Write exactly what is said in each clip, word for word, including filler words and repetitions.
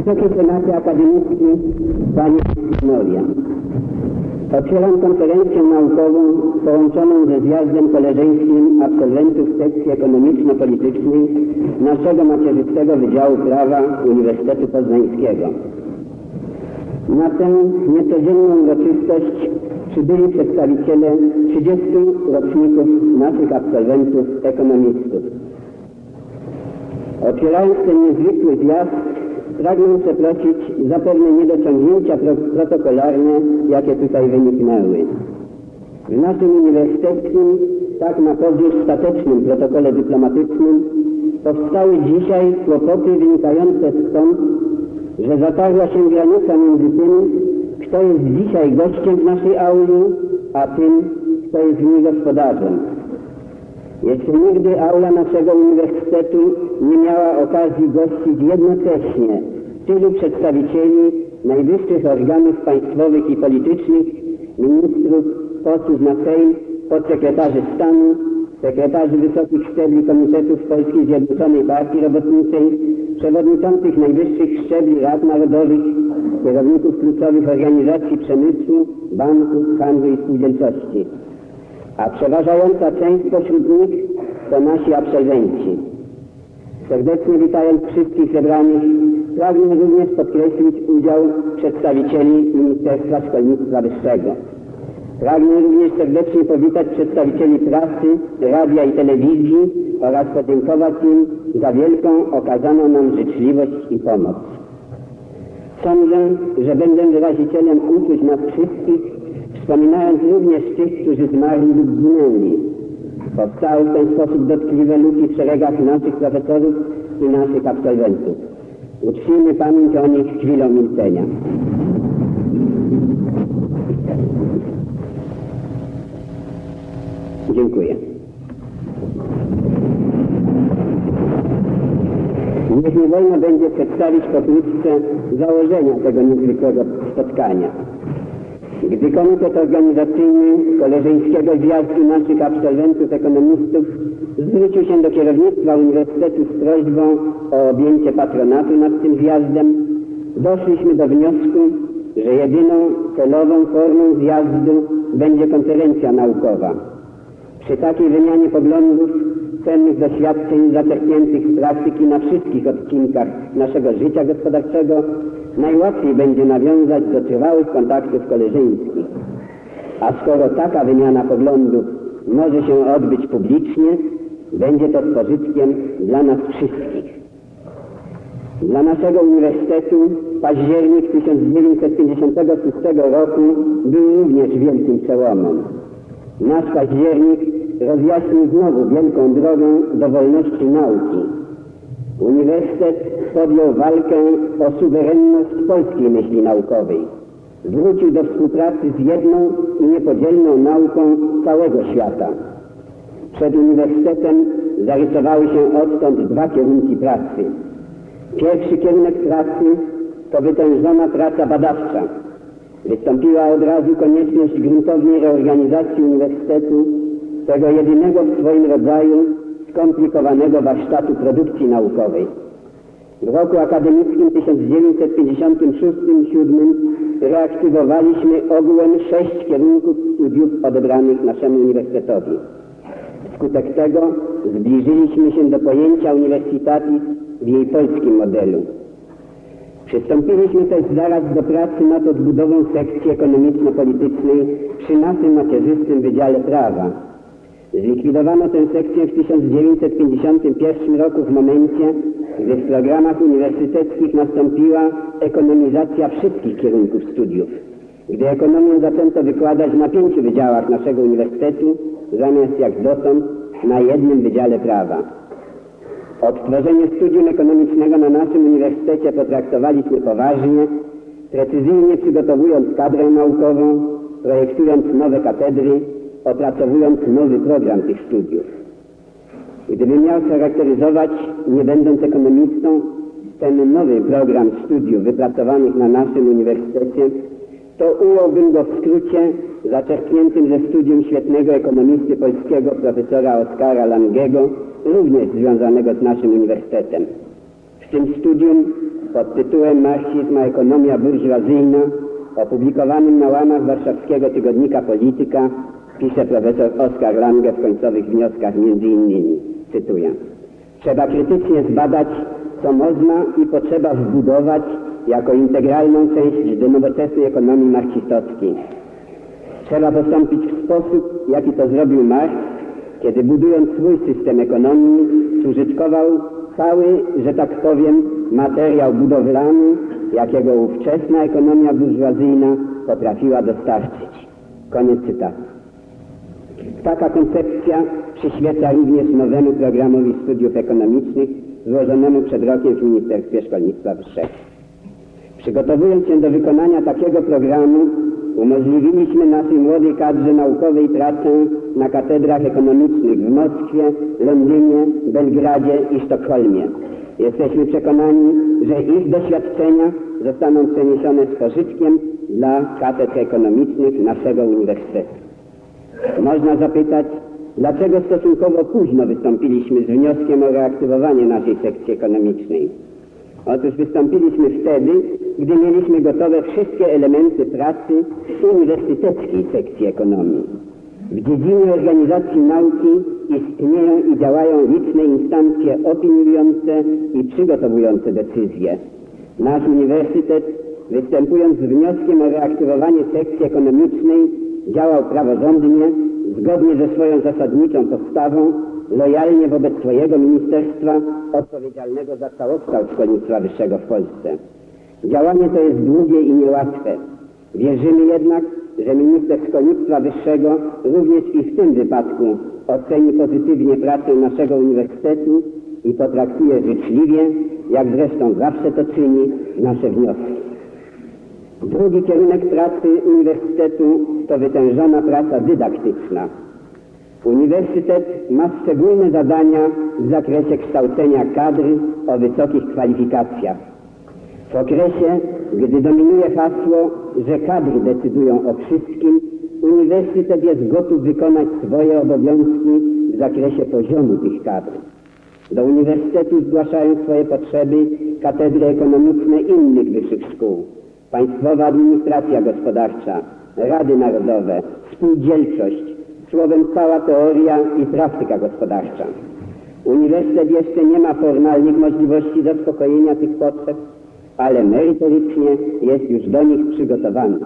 Wysoki Senacie Akademicki, Panie i Panowie, otwieram konferencję naukową połączoną ze zjazdem koleżeńskim absolwentów sekcji ekonomiczno-politycznej naszego macierzystego Wydziału Prawa Uniwersytetu Poznańskiego. Na tę niecodzienną uroczystość przybyli przedstawiciele trzydziestu roczników naszych absolwentów ekonomistów. Otwierając ten niezwykły zjazd, pragnę przeprosić za pewne niedociągnięcia protokolarne, jakie tutaj wyniknęły. W naszym uniwersyteckim, tak na podziw statecznym protokole dyplomatycznym powstały dzisiaj kłopoty wynikające stąd, że zatarła się granica między tym, kto jest dzisiaj gościem w naszej auli, a tym, kto jest w niej gospodarzem. Jeszcze nigdy aula naszego uniwersytetu nie miała okazji gościć jednocześnie tylu przedstawicieli najwyższych organów państwowych i politycznych, ministrów, posłów na Sejm, podsekretarzy stanu, sekretarzy wysokich szczebli komitetów Polskiej Zjednoczonej Partii Robotniczej, przewodniczących najwyższych szczebli rad narodowych, kierowników kluczowych organizacji przemysłu, banków, handlu i spółdzielczości. A przeważająca część pośród nich to nasi absolwenci. Serdecznie witając wszystkich zebranych, pragnę również podkreślić udział przedstawicieli Ministerstwa Szkolnictwa Wyższego. Pragnę również serdecznie powitać przedstawicieli prasy, radia i telewizji oraz podziękować im za wielką okazaną nam życzliwość i pomoc. Sądzę, że będę wyrazicielem uczuć nas wszystkich, wspominając również tych, którzy zmarli lub zginęli. Powstały w ten sposób dotkliwe luki w szeregach naszych profesorów i naszych absolwentów. Uczcijmy pamięć o nich chwilą milczenia. Dziękuję. Niech mi wolno będzie przedstawić pokrótce założenia tego niezwykłego spotkania. Gdy komitet organizacyjny koleżeńskiego zjazdu naszych absolwentów ekonomistów zwrócił się do kierownictwa Uniwersytetu z prośbą o objęcie patronatu nad tym zjazdem, doszliśmy do wniosku, że jedyną celową formą zjazdu będzie konferencja naukowa. Przy takiej wymianie poglądów, cennych doświadczeń zaczerpniętych z praktyki na wszystkich odcinkach naszego życia gospodarczego najłatwiej będzie nawiązać do trwałych kontaktów koleżeńskich. A skoro taka wymiana poglądów może się odbyć publicznie, będzie to z pożytkiem dla nas wszystkich. Dla naszego uniwersytetu październik tysiąc dziewięćset pięćdziesiątego szóstego roku był również wielkim przełomem. Nasz październik rozjaśnił znowu wielką drogę do wolności nauki. Uniwersytet podjął walkę o suwerenność polskiej myśli naukowej. Wrócił do współpracy z jedną i niepodzielną nauką całego świata. Przed uniwersytetem zarysowały się odtąd dwa kierunki pracy. Pierwszy kierunek pracy to wytężona praca badawcza. Wystąpiła od razu konieczność gruntownej reorganizacji uniwersytetu, tego jedynego w swoim rodzaju skomplikowanego warsztatu produkcji naukowej. W roku akademickim tysiąc dziewięćset pięćdziesiątym szóstym do siódmym reaktywowaliśmy ogółem sześć kierunków studiów odebranych naszemu uniwersytetowi. Wskutek tego zbliżyliśmy się do pojęcia universitatis w jej polskim modelu. Przystąpiliśmy też zaraz do pracy nad odbudową sekcji ekonomiczno-politycznej przy naszym macierzystym Wydziale Prawa. Zlikwidowano tę sekcję w tysiąc dziewięćset pięćdziesiątym pierwszym roku w momencie, gdy w programach uniwersyteckich nastąpiła ekonomizacja wszystkich kierunków studiów. Gdy ekonomię zaczęto wykładać na pięciu wydziałach naszego uniwersytetu, zamiast jak dotąd na jednym Wydziale Prawa. Odtworzenie studium ekonomicznego na naszym uniwersytecie potraktowaliśmy poważnie, precyzyjnie przygotowując kadrę naukową, projektując nowe katedry, opracowując nowy program tych studiów. Gdybym miał charakteryzować, nie będąc ekonomistą, ten nowy program studiów wypracowanych na naszym uniwersytecie, to ująłbym go w skrócie zaczerpniętym ze studium świetnego ekonomisty polskiego profesora Oskara Langego, również związanego z naszym uniwersytetem. W tym studium pod tytułem Marksizm a ekonomia burżuazyjna, opublikowanym na łamach warszawskiego tygodnika Polityka, pisze profesor Oskar Lange w końcowych wnioskach między innymi, cytuję: trzeba krytycznie zbadać, co można i potrzeba wbudować jako integralną część do nowoczesnej ekonomii marksistowskiej. Trzeba postąpić w sposób, jaki to zrobił Marx, kiedy budując swój system ekonomii, zużytkował cały, że tak powiem, materiał budowlany, jakiego ówczesna ekonomia burżuazyjna potrafiła dostarczyć. Koniec cytatu. Taka koncepcja przyświeca również nowemu programowi studiów ekonomicznych złożonemu przed rokiem w Ministerstwie Szkolnictwa Wyższego. Przygotowując się do wykonania takiego programu, umożliwiliśmy naszej młodej kadrze naukowej pracę na katedrach ekonomicznych w Moskwie, Londynie, Belgradzie i Sztokholmie. Jesteśmy przekonani, że ich doświadczenia zostaną przeniesione z pożytkiem dla katedr ekonomicznych naszego uniwersytetu. Można zapytać, dlaczego stosunkowo późno wystąpiliśmy z wnioskiem o reaktywowanie naszej sekcji ekonomicznej. Otóż wystąpiliśmy wtedy, gdy mieliśmy gotowe wszystkie elementy pracy uniwersyteckiej sekcji ekonomii. W dziedzinie organizacji nauki istnieją i działają liczne instancje opiniujące i przygotowujące decyzje. Nasz uniwersytet, występując z wnioskiem o reaktywowanie sekcji ekonomicznej, działał praworządnie, zgodnie ze swoją zasadniczą postawą, lojalnie wobec swojego ministerstwa odpowiedzialnego za całokształt szkolnictwa wyższego w Polsce. Działanie to jest długie i niełatwe. Wierzymy jednak, że minister szkolnictwa wyższego również i w tym wypadku oceni pozytywnie pracę naszego uniwersytetu i potraktuje życzliwie, jak zresztą zawsze to czyni, nasze wnioski. Drugi kierunek pracy uniwersytetu to wytężona praca dydaktyczna. Uniwersytet ma szczególne zadania w zakresie kształcenia kadry o wysokich kwalifikacjach. W okresie, gdy dominuje hasło, że kadry decydują o wszystkim, uniwersytet jest gotów wykonać swoje obowiązki w zakresie poziomu tych kadr. Do uniwersytetu zgłaszają swoje potrzeby katedry ekonomiczne innych wyższych szkół, Państwowa Administracja Gospodarcza, Rady Narodowe, spółdzielczość, słowem cała teoria i praktyka gospodarcza. Uniwersytet jeszcze nie ma formalnych możliwości zaspokojenia tych potrzeb, ale merytorycznie jest już do nich przygotowany.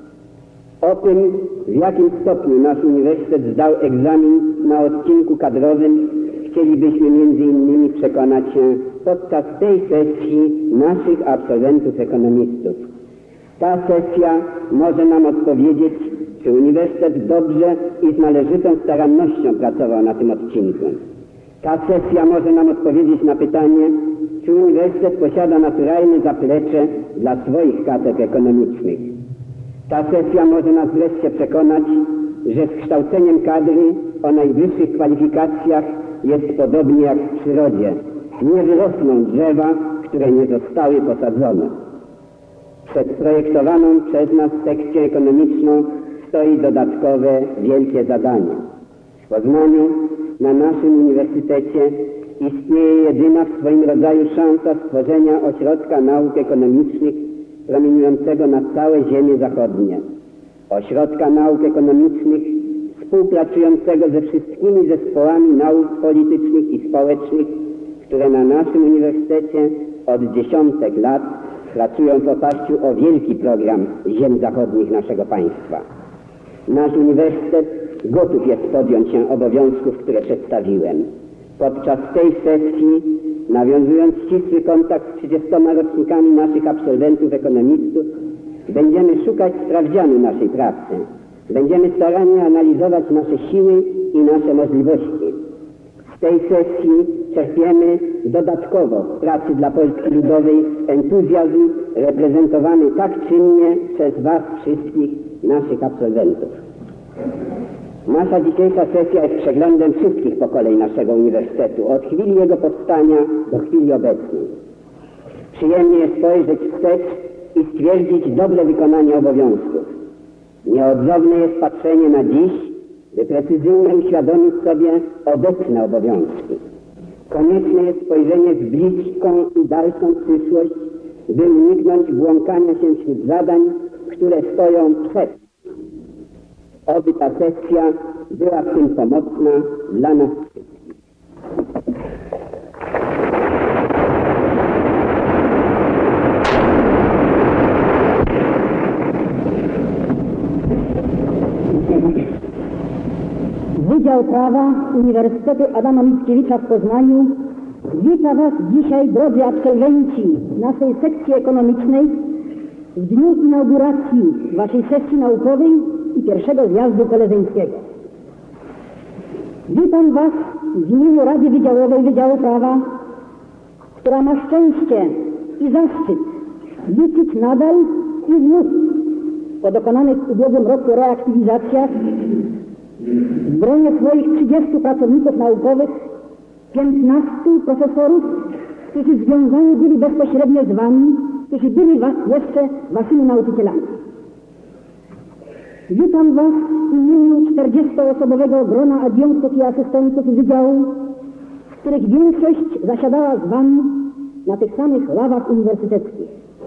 O tym, w jakim stopniu nasz uniwersytet zdał egzamin na odcinku kadrowym, chcielibyśmy między innymi przekonać się podczas tej sesji naszych absolwentów ekonomistów. Ta sesja może nam odpowiedzieć, czy uniwersytet dobrze i z należytą starannością pracował na tym odcinku. Ta sesja może nam odpowiedzieć na pytanie, czy uniwersytet posiada naturalne zaplecze dla swoich katedr ekonomicznych. Ta sesja może nas wreszcie przekonać, że z kształceniem kadry o najwyższych kwalifikacjach jest podobnie jak w przyrodzie. Nie wyrosną drzewa, które nie zostały posadzone. Przed projektowaną przez nas sekcją ekonomiczną stoi dodatkowe wielkie zadanie. W Poznaniu, na naszym uniwersytecie, istnieje jedyna w swoim rodzaju szansa stworzenia ośrodka nauk ekonomicznych promieniującego na całe ziemie zachodnie. Ośrodka nauk ekonomicznych współpracującego ze wszystkimi zespołami nauk politycznych i społecznych, które na naszym uniwersytecie od dziesiątek lat pracują w oparciu o wielki program ziem zachodnich naszego państwa. Nasz uniwersytet gotów jest podjąć się obowiązków, które przedstawiłem. Podczas tej sesji, nawiązując ścisły kontakt z trzydziestoma rocznikami naszych absolwentów ekonomistów, będziemy szukać sprawdzianu naszej pracy. Będziemy starannie analizować nasze siły i nasze możliwości. Z tej sesji czerpiemy dodatkowo w pracy dla Polski Ludowej entuzjazm reprezentowany tak czynnie przez Was wszystkich, naszych absolwentów. Nasza dzisiejsza sesja jest przeglądem wszystkich pokoleń naszego uniwersytetu, od chwili jego powstania do chwili obecnej. Przyjemnie jest spojrzeć wstecz i stwierdzić dobre wykonanie obowiązków. Nieodzowne jest patrzenie na dziś, by precyzyjnie uświadomić sobie obecne obowiązki. Konieczne jest spojrzenie w bliską i dalszą przyszłość, by uniknąć błąkania się wśród zadań, które stoją przed. Oby ta sesja była w tym pomocna dla nas wszystkich. Wydział Prawa Uniwersytetu Adama Mickiewicza w Poznaniu wita Was dzisiaj, drodzy absolwenci naszej sekcji ekonomicznej, w dniu inauguracji Waszej sesji naukowej i pierwszego zjazdu koleżeńskiego. Witam Was w imieniu Rady Wydziałowej Wydziału Prawa, która ma szczęście i zaszczyt liczyć nadal i znów po dokonanych w ubiegłym roku reaktywizacjach w gronie swoich trzydziestu pracowników naukowych, piętnastu profesorów, którzy związani byli bezpośrednio z Wami, którzy byli was jeszcze Waszymi nauczycielami. Witam Was w imieniu czterdziestoosobowego grona adiunktów i asystentów wydziału, z których większość zasiadała z Wami na tych samych ławach uniwersyteckich.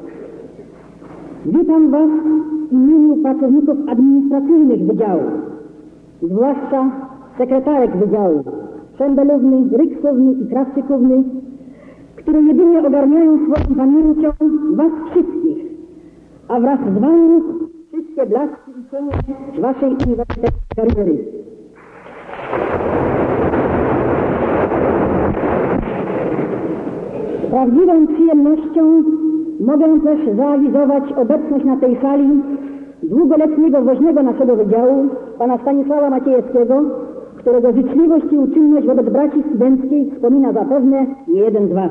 Witam Was w imieniu pracowników administracyjnych wydziału, zwłaszcza sekretarek wydziału, szembelówny, ryksówny i krawczykówny, które jedynie ogarniają swoją pamięcią Was wszystkich, a wraz z Wami wszystkie blaski i cienie Waszej uniwersyteckiej kariery. Z prawdziwą przyjemnością mogę też zaawizować obecność na tej sali długoletniego woźnego naszego wydziału, pana Stanisława Maciejewskiego, którego życzliwość i uczynność wobec braci studenckiej wspomina zapewne nie jeden z Was.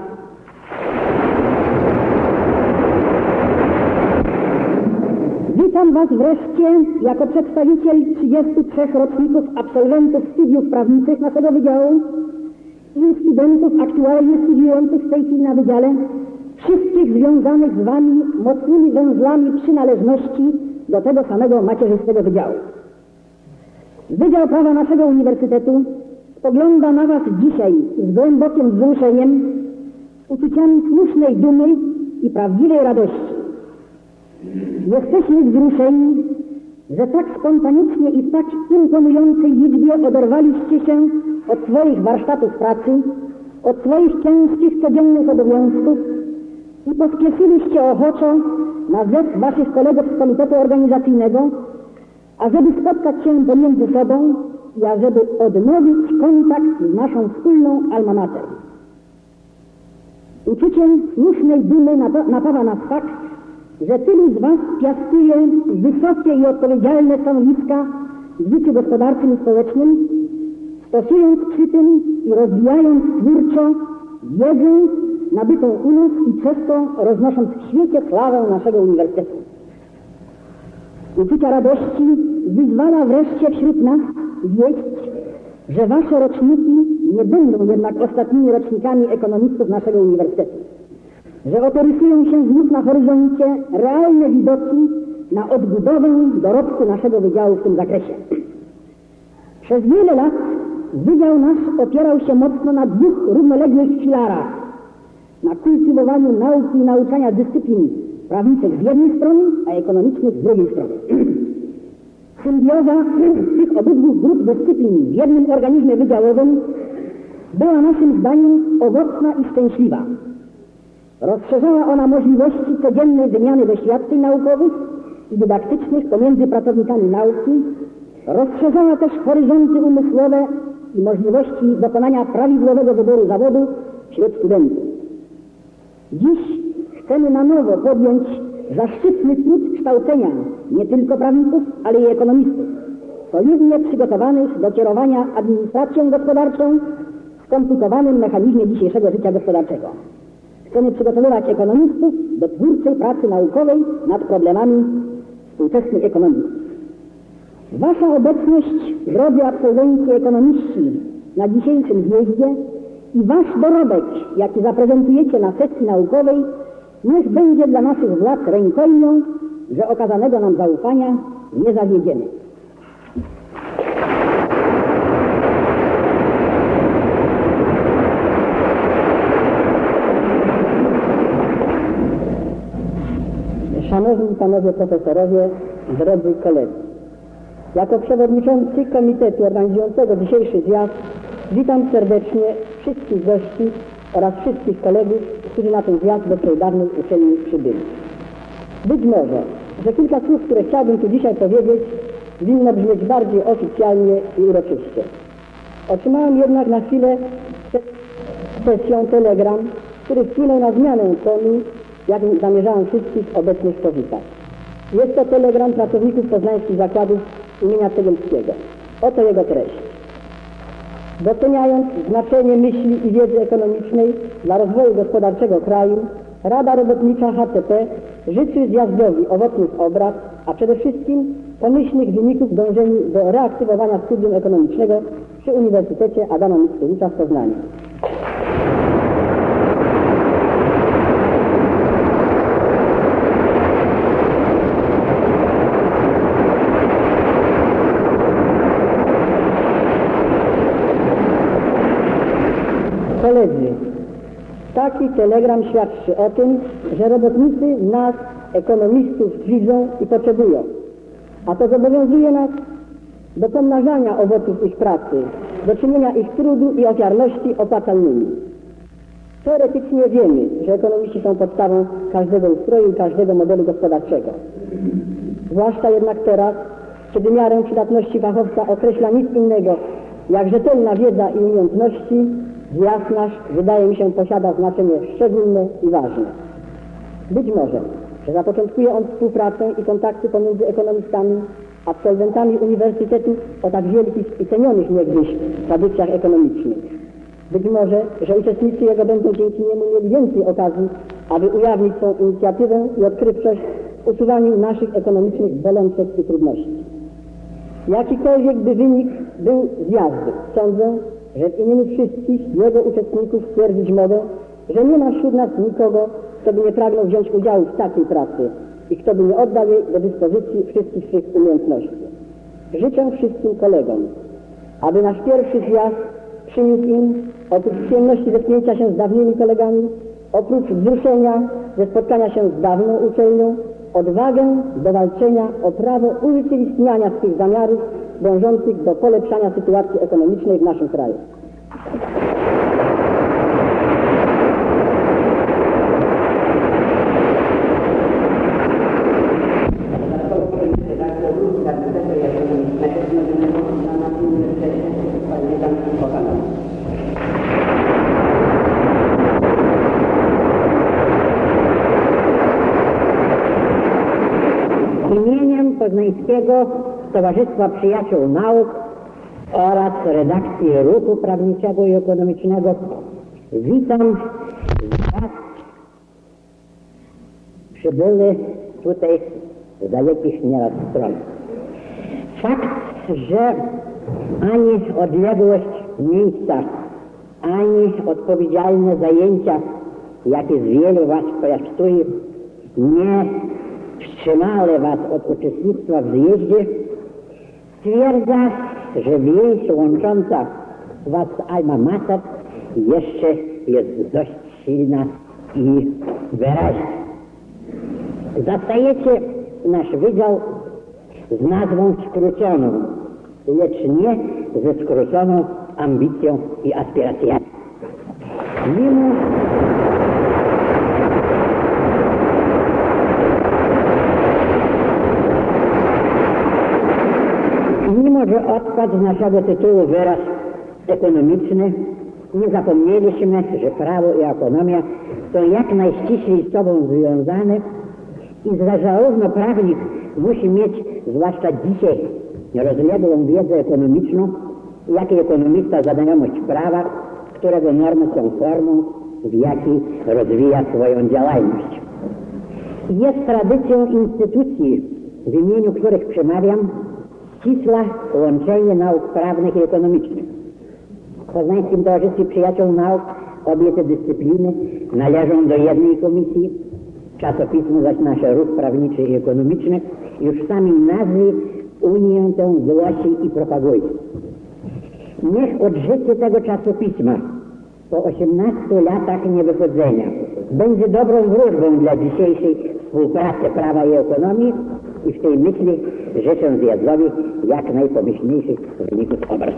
Witam Was wreszcie jako przedstawiciel trzydziestu trzech roczników absolwentów studiów prawniczych naszego wydziału i studentów aktualnie studiujących w tej chwili na wydziale, wszystkich związanych z Wami mocnymi węzłami przynależności do tego samego macierzystego wydziału. Wydział Prawa naszego uniwersytetu spogląda na Was dzisiaj z głębokim wzruszeniem, uczuciami słusznej dumy i prawdziwej radości. Jesteśmy wzruszeni, że tak spontanicznie i w tak imponującej liczbie oderwaliście się od swoich warsztatów pracy, od swoich ciężkich codziennych obowiązków i pospieszyliście ochoczo na zlew Waszych kolegów z Komitetu Organizacyjnego, ażeby spotkać się pomiędzy sobą i ażeby odnowić kontakt z naszą wspólną alma mater. Uczuciem słusznej dumy napawa nas fakt, że tylu z Was piastuje wysokie i odpowiedzialne stanowiska w życiu gospodarczym i społecznym, stosując przy tym i rozwijając twórczo wiedzę nabytą u nas i przez to roznosząc w świecie sławę naszego uniwersytetu. Uczucia radości wyzwala wreszcie wśród nas wieść, że Wasze roczniki nie będą jednak ostatnimi rocznikami ekonomistów naszego uniwersytetu, że oto rysują się znów na horyzoncie realne widoki na odbudowę dorobku naszego wydziału w tym zakresie. Przez wiele lat wydział nasz opierał się mocno na dwóch równoległych filarach: na kultywowaniu nauki i nauczania dyscyplin prawniczych z jednej strony, a ekonomicznych z drugiej strony. Symbioza tych obydwu grup dyscyplin w jednym organizmie wydziałowym była naszym zdaniem owocna i szczęśliwa. Rozszerzała ona możliwości codziennej wymiany doświadczeń naukowych i dydaktycznych pomiędzy pracownikami nauki, rozszerzała też horyzonty umysłowe i możliwości dokonania prawidłowego wyboru zawodu wśród studentów. Dziś chcemy na nowo podjąć zaszczytny trud kształcenia nie tylko prawników, ale i ekonomistów, solidnie przygotowanych do kierowania administracją gospodarczą w skomplikowanym mechanizmie dzisiejszego życia gospodarczego. Chcemy przygotowywać ekonomistów do twórczej pracy naukowej nad problemami współczesnej ekonomii. Wasza obecność, drodzy absolwenci ekonomiści, na dzisiejszym zjeździe i Wasz dorobek, jaki zaprezentujecie na sesji naukowej, niech będzie dla naszych władz rękojmią, że okazanego nam zaufania nie zawiedziemy. Szanowni Panowie Profesorowie, drodzy koledzy. Jako przewodniczący komitetu organizującego dzisiejszy zjazd witam serdecznie wszystkich gości oraz wszystkich kolegów, którzy na ten zjazd do tej dawnej uczelni przybyli. Być może, że kilka słów, które chciałbym tu dzisiaj powiedzieć, winno brzmieć bardziej oficjalnie i uroczyście. Otrzymałem jednak na chwilę przed sesją telegram, który wpłynął na zmianę tonu, jakim zamierzałem wszystkich obecnych powitać. Jest to telegram pracowników poznańskich zakładów imienia Cegielskiego. Oto jego treść. Doceniając znaczenie myśli i wiedzy ekonomicznej dla rozwoju gospodarczego kraju, Rada Robotnicza H C P życzy zjazdowi owocnych obrad, a przede wszystkim pomyślnych wyników w dążeniu do reaktywowania studium ekonomicznego przy Uniwersytecie Adama Mickiewicza w Poznaniu. Koledzy, taki telegram świadczy o tym, że robotnicy nas, ekonomistów, widzą i potrzebują, a to zobowiązuje nas do pomnażania owoców ich pracy, do czynienia ich trudu i ofiarności opłacalnymi. Teoretycznie wiemy, że ekonomiści są podstawą każdego ustroju i każdego modelu gospodarczego. Zwłaszcza jednak teraz, kiedy miarę przydatności fachowca określa nic innego jak rzetelna wiedza i umiejętności, zjazd nasz, wydaje mi się, posiada znaczenie szczególne i ważne. Być może, że zapoczątkuje on współpracę i kontakty pomiędzy ekonomistami, absolwentami uniwersytetów o tak wielkich i cenionych niegdyś tradycjach ekonomicznych. Być może, że uczestnicy jego będą dzięki niemu mieli więcej okazji, aby ujawnić swą inicjatywę i odkrywczość w usuwaniu naszych ekonomicznych bolączek i trudności. Jakikolwiek by wynik był zjazdu, sądzę, że w imieniu wszystkich jego uczestników stwierdzić mogę, że nie ma wśród nas nikogo, kto by nie pragnął wziąć udziału w takiej pracy i kto by nie oddał jej do dyspozycji wszystkich swych umiejętności. Życzę wszystkim kolegom, aby nasz pierwszy zjazd przyniósł im, oprócz przyjemności zetknięcia się z dawnymi kolegami, oprócz wzruszenia ze spotkania się z dawną uczelnią, odwagę do walczenia o prawo urzeczywistniania swych zamiarów dążących do polepszania sytuacji ekonomicznej w naszym kraju. Imieniem Poznańskiego Towarzystwa Przyjaciół Nauk oraz redakcji Ruchu Prawniczego i Ekonomicznego witam Was przybyły tutaj z dalekich nieraz stron. Fakt, że ani odległość miejsca, ani odpowiedzialne zajęcia, jakie z wielu Was piastuje, nie wstrzymały Was od uczestnictwa w zjeździe, stwierdza, że więź łącząca Was z Alma Mater jeszcze jest dość silna i wyraźna. Zastajecie nasz wydział z nazwą skróconą, lecz nie ze skróconą ambicją i aspiracjami. Mimo Mimo że odpadł z naszego tytułu wyraz ekonomiczny, nie zapomnieliśmy, że prawo i ekonomia są jak najściślej z sobą związane i że zarówno prawnik musi mieć, zwłaszcza dzisiaj, rozległą wiedzę ekonomiczną, jak i ekonomista znajomość prawa, którego normy są formą, w jakiej rozwija swoją działalność. Jest tradycją instytucji, w imieniu których przemawiam, ścisłe łączenie nauk prawnych i ekonomicznych. W Poznańskim Towarzystwie Przyjaciół Nauk obie te dyscypliny należą do jednej komisji, czasopismo zaś nasze Ruch Prawniczy i Ekonomiczny już w samej nazwie Unię tę głosi i propaguje. Niech odżycie tego czasopisma po osiemnastu latach niewychodzenia będzie dobrą wróżbą dla dzisiejszej współpracę prawa i ekonomii i w tej myśli życzę zjazdowi jak najpomyślniejszych wyników obrad.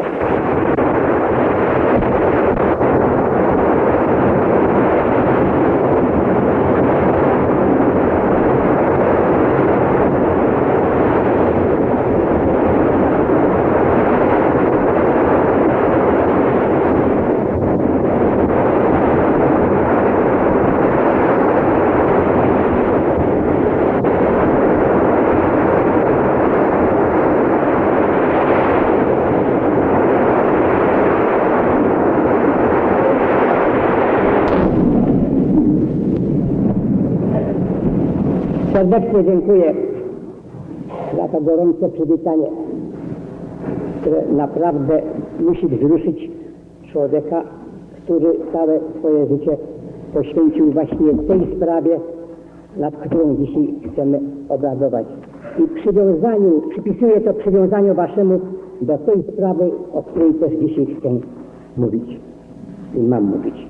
Serdecznie dziękuję za to gorące przywitanie, które naprawdę musi wzruszyć człowieka, który całe swoje życie poświęcił właśnie tej sprawie, nad którą dzisiaj chcemy obradować. I przywiązaniu, przypisuję to przywiązaniu waszemu do tej sprawy, o której też dzisiaj chcę mówić i mam mówić.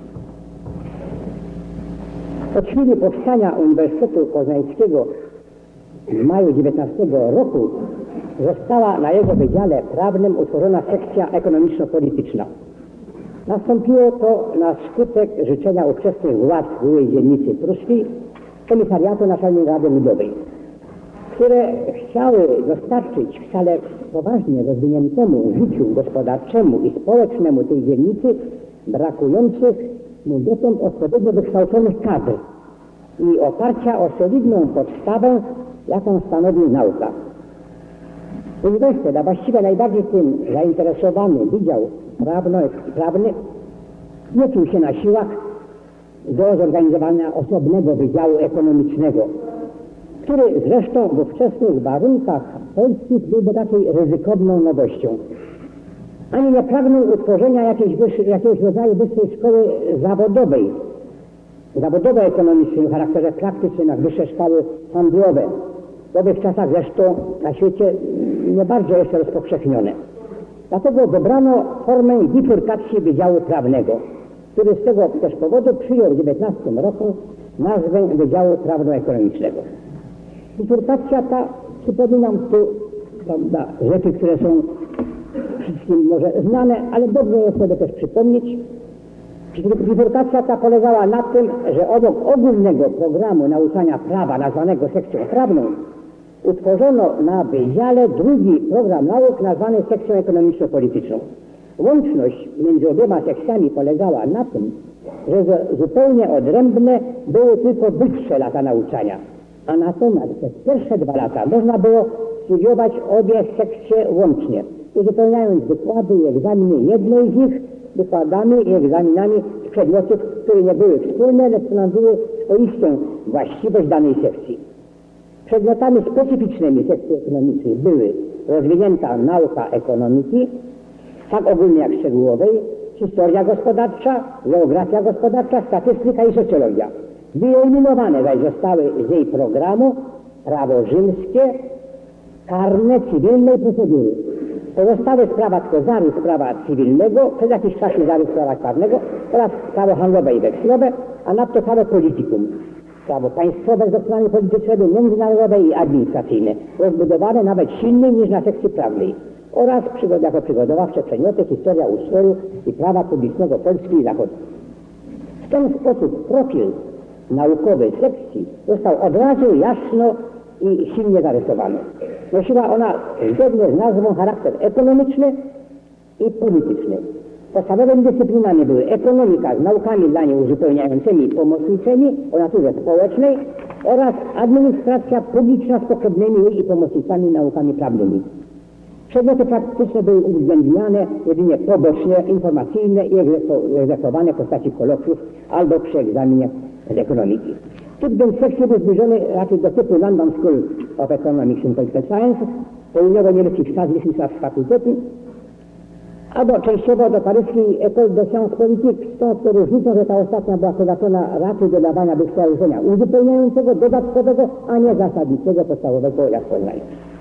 Od chwili powstania Uniwersytetu Poznańskiego w maju dziewiętnastego roku została na jego wydziale prawnym utworzona sekcja ekonomiczno-polityczna. Nastąpiło to na skutek życzenia ówczesnych władz byłej dzielnicy pruskiej Komisariatu Naczelnej Rady Ludowej, które chciały dostarczyć wcale poważnie rozwiniętemu życiu gospodarczemu i społecznemu tej dzielnicy brakujących mu dotąd odpowiednio wykształconych kadr i oparcia o solidną podstawę, jaką stanowi nauka. Uniwersytet, a właściwie najbardziej tym zainteresowany Wydział prawno, Prawny nie czuł się na siłach do zorganizowania osobnego Wydziału Ekonomicznego, który zresztą w ówczesnych warunkach polskich byłby raczej ryzykowną nowością. Ani nie pragnął utworzenia jakiejś, jakiegoś rodzaju wyższej szkoły zawodowej, zawodowej ekonomicznej o charakterze praktycznym, jak wyższe szkoły handlowe. W owych czasach zresztą na świecie nie bardzo jeszcze rozpowszechnione. Dlatego wybrano formę bifurkacji Wydziału Prawnego, który z tego też powodu przyjął w dziewiętnastym roku nazwę Wydziału Prawno-Ekonomicznego. Bifurkacja ta, przypominam tu, prawda, rzeczy, które są wszystkim może znane, ale dobrze jest sobie też przypomnieć. Bifurkacja ta polegała na tym, że obok ogólnego programu nauczania prawa nazwanego sekcją prawną utworzono na wydziale drugi program nauk nazwany sekcją ekonomiczno-polityczną. Łączność między obiema sekcjami polegała na tym, że zupełnie odrębne były tylko wyższe lata nauczania, a natomiast przez pierwsze dwa lata można było studiować obie sekcje łącznie, uzupełniając wykłady i egzaminy jednej z nich wykładami i egzaminami z przedmiotów, które nie były wspólne, lecz stanowiły swoistą właściwość danej sekcji. Przedmiotami specyficznymi sekcji ekonomicznej były rozwinięta nauka ekonomiki, tak ogólnie jak szczegółowej, historia gospodarcza, geografia gospodarcza, statystyka i socjologia. Wyeliminowane zaś zostały z jej programu prawo rzymskie, karne, cywilne i procedury. Pozostały sprawa tylko zarys prawa cywilnego, przez jakiś czas zarys prawa karnego oraz prawo handlowe i wekslowe, a nadto prawo politykum. Prawo państwowe z doktrynami politycznymi, międzynarodowe i administracyjne, rozbudowane nawet silniej niż na sekcji prawnej, oraz przygod, jako przygotowawcze przedmioty historia ustroju i prawa publicznego Polski i Zachodu. W ten sposób profil naukowy sekcji został od razu jasno i silnie zarysowany. Nosiła ona zgodnie z nazwą charakter ekonomiczny i polityczny. Podstawowymi dyscyplinami były ekonomika z naukami dla niej uzupełniającymi i pomocniczymi o naturze społecznej oraz administracja publiczna z pokrewnymi i pomocnicami naukami prawnymi. Przedmioty praktyczne były uwzględniane jedynie pobocznie, informacyjne i egzekwowane w postaci kolokwiów albo przy egzaminie z ekonomiki. Typ więc sekcji był zbliżony raczej do typu London School of Economics and Political Science, południowo-niemieckich Staatswissenschafts Fakultetu, albo częściowo do paryskiej École de Sciences Politiques, z tą różnicą, że ta ostatnia była przeznaczona raczej do dawania wykształcenia uzupełniającego, dodatkowego, a nie zasadniczego, podstawowego, jak Poznań.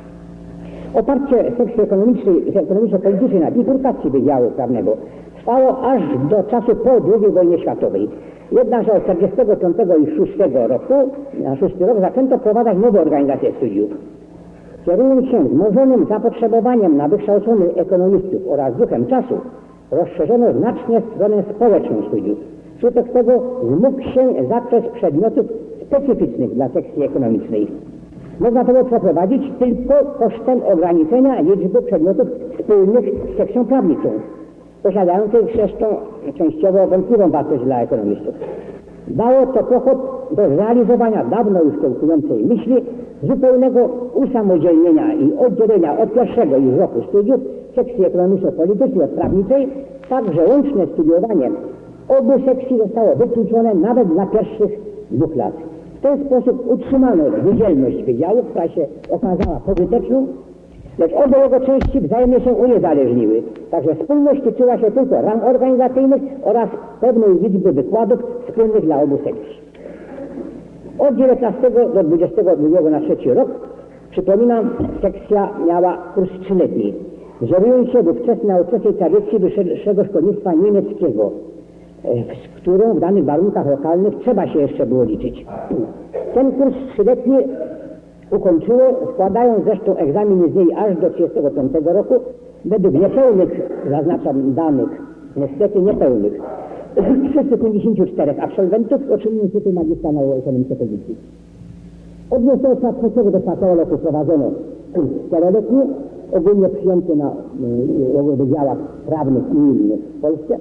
Oparcie sekcji ekonomicznej, ekonomiczno-politycznej na bifurkacji Wydziału Prawnego trwało aż do czasu po drugiej wojnie światowej. Jednakże od tysiąc dziewięćset czterdziestego piątego i szóstego roku, na szósty rok zaczęto wprowadzać nowe organizacje studiów. Kierując się wzmożonym zapotrzebowaniem na wykształconych ekonomistów oraz duchem czasu, rozszerzono znacznie stronę społeczną studiów. Wskutek tego zmógł się zakres przedmiotów specyficznych dla sekcji ekonomicznej. Można to było przeprowadzić tylko kosztem ograniczenia liczby przedmiotów wspólnych z sekcją prawniczą, posiadających zresztą częściowo wątpliwą wartość dla ekonomistów. Dało to pochód do zrealizowania dawno już kiełkującej myśli zupełnego usamodzielnienia i oddzielenia od pierwszego już roku studiów sekcji ekonomiczno-politycznej od prawniczej, tak że łączne studiowanie obu sekcji zostało wykluczone nawet dla pierwszych dwóch lat. W ten sposób utrzymano wydzielność wydziałów, która się okazała pożyteczną, lecz obie jego części wzajemnie się uniezależniły. Także spójność tyczyła się tylko ram organizacyjnych oraz pewnej liczby wykładów wspólnych dla obu sekcji. Od dziewiętnastego do dwudziestego drugiego na trzeci rok, przypominam, sekcja miała kurs trzyletni, wzorując się w ówczesnej nauczewskiej tradycji wyższego szkolnictwa niemieckiego, z którą w danych warunkach lokalnych trzeba się jeszcze było liczyć. Ten kurs trzyletni ukończyło, składając zresztą egzaminy z niej aż do trzydziestego piątego roku, według niepełnych, zaznaczam, danych, niestety niepełnych, trzysta pięćdziesiąt cztery absolwentów otrzymują tytuł magistra nauk ekonomicznej polityki. Od dwudziestego trzeciego do czwartego roku prowadzono kurs czteroletni, ogólnie przyjęty na y, wydziałach prawnych i innych w Polsce.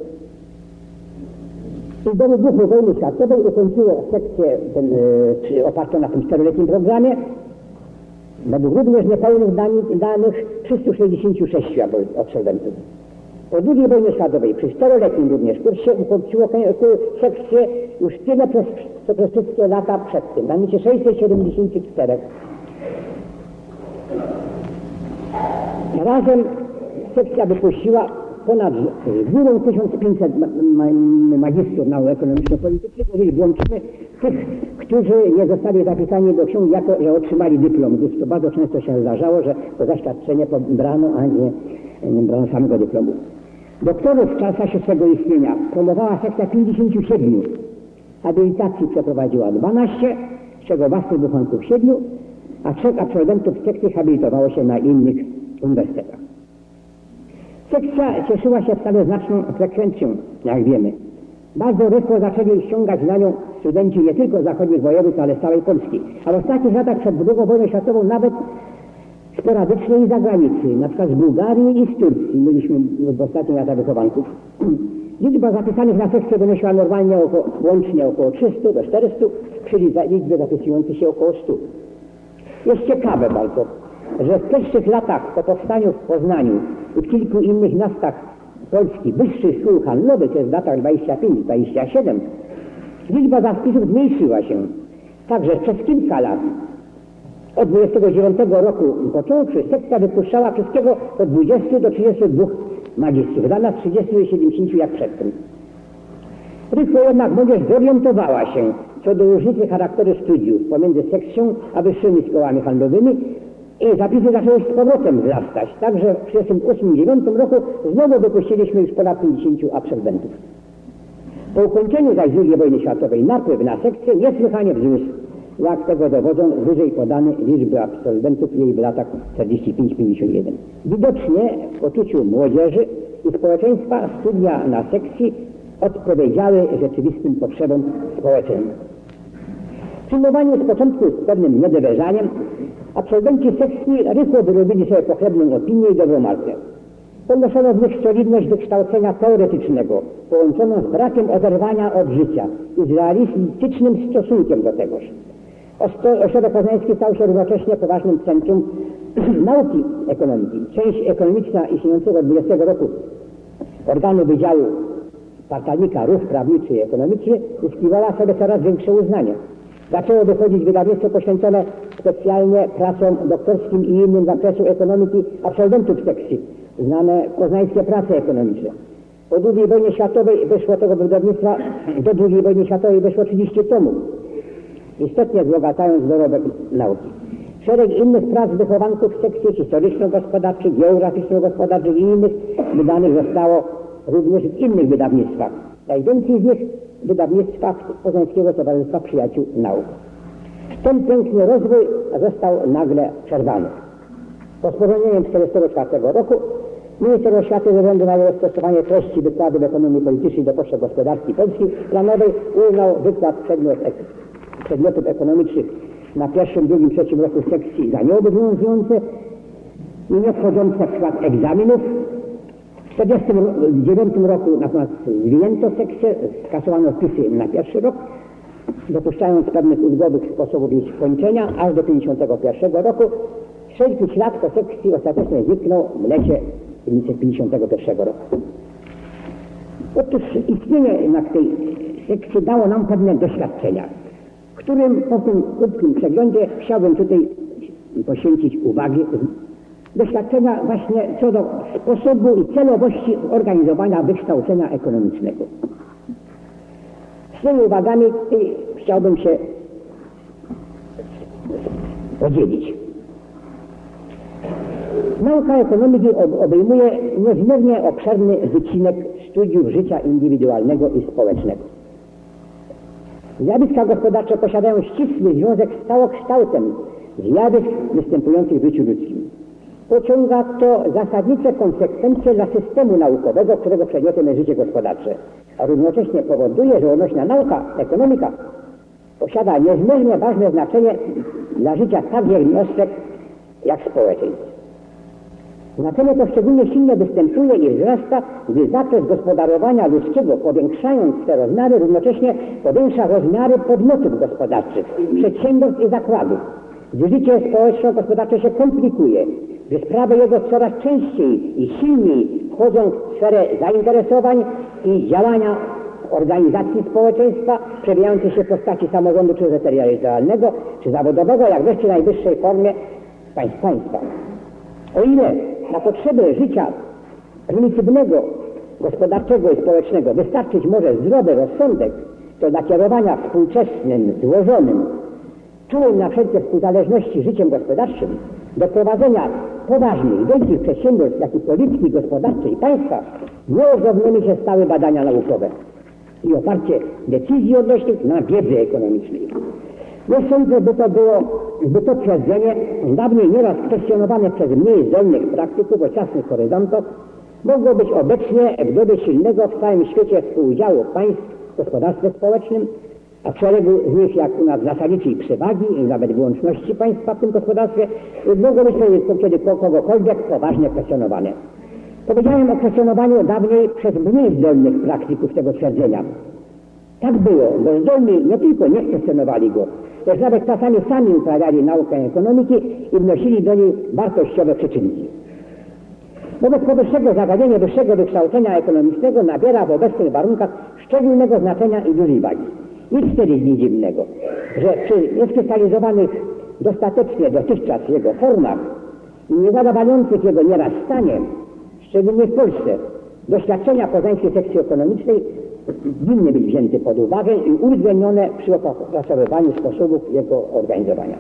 I do wybuchu wojny światowej ukończyło sekcję ten, y, opartą na tym czteroletnim programie, według również niepełnych danych, danych trzysta sześćdziesiąt sześć absolwentów. Po drugiej wojnie światowej, przy czteroletnim również kursie, ukończyło sekcję już tyle przez, co przez wszystkie lata przed tym, mianowicie sześćset siedemdziesiąt cztery. Razem sekcja wypuściła ponad tysiąc pięćset magistrów nauk ekonomiczno-politycznych, jeżeli włączymy tych, którzy nie zostali zapisani do ksiąg jako, że otrzymali dyplom, gdyż to bardzo często się zdarzało, że to zaświadczenie brano, a nie, nie brano samego dyplomu. Doktorów w czasie swego istnienia promowała sekcja pięćdziesięciu siedmiu, habilitacji przeprowadziła dwanaście, z czego własnych wychowunków siedmiu, a trzech absolwentów sekcji habilitowało się na innych uniwersytetach. Sekcja cieszyła się wcale znaczną frekwencją, jak wiemy. Bardzo rychło zaczęli ściągać na nią studenci nie tylko z zachodnich województw, ale z całej Polski. A w ostatnich latach przed drugą wojną światową nawet sporadycznie i z zagranicy, na przykład z Bułgarii i z Turcji. Mieliśmy w ostatnich latach wychowanków. Liczba zapisanych na sekcję wynosiła normalnie około, łącznie około trzystu do czterystu, przy liczbie zapisujących się około stu. Jest ciekawe bardzo, że w pierwszych latach po powstaniu w Poznaniu i w kilku innych miastach Polski wyższych szkół handlowych, to jest w latach dwudziestych pięciu do dwudziestu siedmiu, liczba zapisów zmniejszyła się. Także przez kilka lat, od dwudziestego dziewiątego roku począwszy, sekcja wypuszczała wszystkiego od dwudziestu do trzydziestu dwóch magistrów, zamiast trzydziestu do siedemdziesięciu jak przedtem. Rychło jednak młodzież zorientowała się co do różnicy charakteru studiów pomiędzy sekcją a wyższymi szkołami handlowymi i zapisy zaczęły z powrotem wzrastać. Także w tysiąc dziewięćset trzydziestym ósmym do dziewiątym roku znowu wypuściliśmy już ponad pięćdziesięciu absolwentów. Po ukończeniu zaś drugiej wojny światowej napływ na sekcję niesłychanie wzrósł, jak tego dowodzą wyżej podane liczby absolwentów jej w latach czterdziestym piątym do pięćdziesiątego pierwszego. Widocznie w poczuciu młodzieży i społeczeństwa studia na sekcji odpowiedziały rzeczywistym potrzebom społecznym. Przyjmowani z początku z pewnym niedowierzaniem, absolwenci sekcji rychło wyrobili sobie pochlebną opinię i dobrą markę. Podnoszono w nich solidność wykształcenia teoretycznego, połączoną z brakiem oderwania od życia i z realistycznym stosunkiem do tegoż. Ośrodek poznański stał się równocześnie poważnym centrum nauki ekonomiki. Część ekonomiczna istniejącego od dwudziestego roku organu Wydziału Kwartalnika Ruch Prawniczy i Ekonomiczny uzyskiwała sobie coraz większe uznanie. Zaczęło wychodzić wydawnictwo poświęcone specjalnie pracom doktorskim i innym z zakresu ekonomiki absolwentów sekcji, znane poznańskie prace ekonomiczne. Po drugiej wojnie światowej wyszło tego wydawnictwa, do drugiej wojny światowej wyszło trzydzieści tomów, istotnie wzbogacając dorobek nauki. Szereg innych prac wychowanków sekcji historyczno-gospodarczych, geograficzno-gospodarczych i innych wydanych zostało również w innych wydawnictwach. najwięcej z nich w wydawnictwach Poznańskiego Towarzystwa Przyjaciół Nauk. Ten piękny rozwój został nagle przerwany. Po sporządzeniem tysiąc dziewięćset czterdziestego czwartego roku minister oświaty ze względu na dostosowanie treści wykładu w ekonomii politycznej do potrzeb gospodarki polskiej planowej uznał wykład przedmiot, przedmiotów ekonomicznych na pierwszym, drugim, trzecim roku sekcji za nieobowiązujące i nie wchodzące w skład egzaminów. W tysiąc dziewięćset czterdziestym dziewiątym roku natomiast zwinięto sekcję, skasowano wpisy na pierwszy rok, dopuszczając pewnych ulgowych sposobów ich kończenia, aż do tysiąc dziewięćset pięćdziesiątego pierwszego roku. sześć lat po sekcji ostatecznie zniknął w lecie tysiąc dziewięćset pięćdziesiątego pierwszego roku. Otóż istnienie na tej sekcji dało nam pewne doświadczenia, którym po tym krótkim przeglądzie chciałbym tutaj poświęcić uwagi. Doświadczenia właśnie co do sposobu i celowości organizowania wykształcenia ekonomicznego. Z tymi uwagami chciałbym się podzielić. Nauka ekonomiki obejmuje niezmiernie obszerny wycinek studiów życia indywidualnego i społecznego. Zjawiska gospodarcze posiadają ścisły związek z całokształtem zjawisk występujących w życiu ludzkim. Pociąga to zasadnicze konsekwencje dla systemu naukowego, którego przedmiotem jest życie gospodarcze, a równocześnie powoduje, że odnośna nauka, ekonomika posiada niezmiernie ważne znaczenie dla życia tak jednostek jak społeczeństw. Znaczenie to szczególnie silnie występuje i wzrasta, gdy zakres gospodarowania ludzkiego, powiększając te rozmiary, równocześnie powiększa rozmiary podmiotów gospodarczych, przedsiębiorstw i zakładów. Gdy życie społeczno-gospodarcze się komplikuje, gdy sprawy jego coraz częściej i silniej wchodzą w sferę zainteresowań i działania organizacji społeczeństwa, przewijającej się w postaci samorządu czy terytorialnego, czy zawodowego, jak wreszcie najwyższej formie państw państwa. O ile na potrzeby życia prymitywnego, gospodarczego i społecznego wystarczyć może zdrowy rozsądek, to dla kierowania współczesnym, złożonym, czułym na wszelkie współzależności życiem gospodarczym, do prowadzenia poważnych, wielkich przedsiębiorstw, jak i polityki gospodarczej i państwa, nieozdobnymi się stały badania naukowe i oparcie decyzji odnośnych na wiedzy ekonomicznej. Nie sądzę, by to było, by to twierdzenie, dawniej nieraz kwestionowane przez mniej zdolnych praktyków o ciasnych horyzontach, mogło być obecnie w dobie silnego w całym świecie współudziału państw w gospodarstwie społecznym, a w szeregu z nich, jak u nas, zasadniczej przewagi i nawet wyłączności państwa w tym gospodarstwie, mogło być to kiedy kogokolwiek poważnie kwestionowane. Powiedziałem o kwestionowaniu dawniej przez mniej zdolnych praktyków tego twierdzenia. Tak było, bo zdolni nie tylko nie kwestionowali go, lecz nawet czasami sami uprawiali naukę ekonomiki i wnosili do niej wartościowe przyczynki. Wobec powyższego zagadnienie wyższego wykształcenia ekonomicznego nabiera w obecnych warunkach szczególnego znaczenia i dużej wagi. Nic wtedy nic dziwnego, że przy nieskrystalizowanych dostatecznie dotychczas jego formach i niezadowalających jego nieraz stanie, szczególnie w Polsce, doświadczenia poznańskiej sekcji ekonomicznej winny być wzięte pod uwagę i uwzględnione przy opracowywaniu sposobów jego organizowania.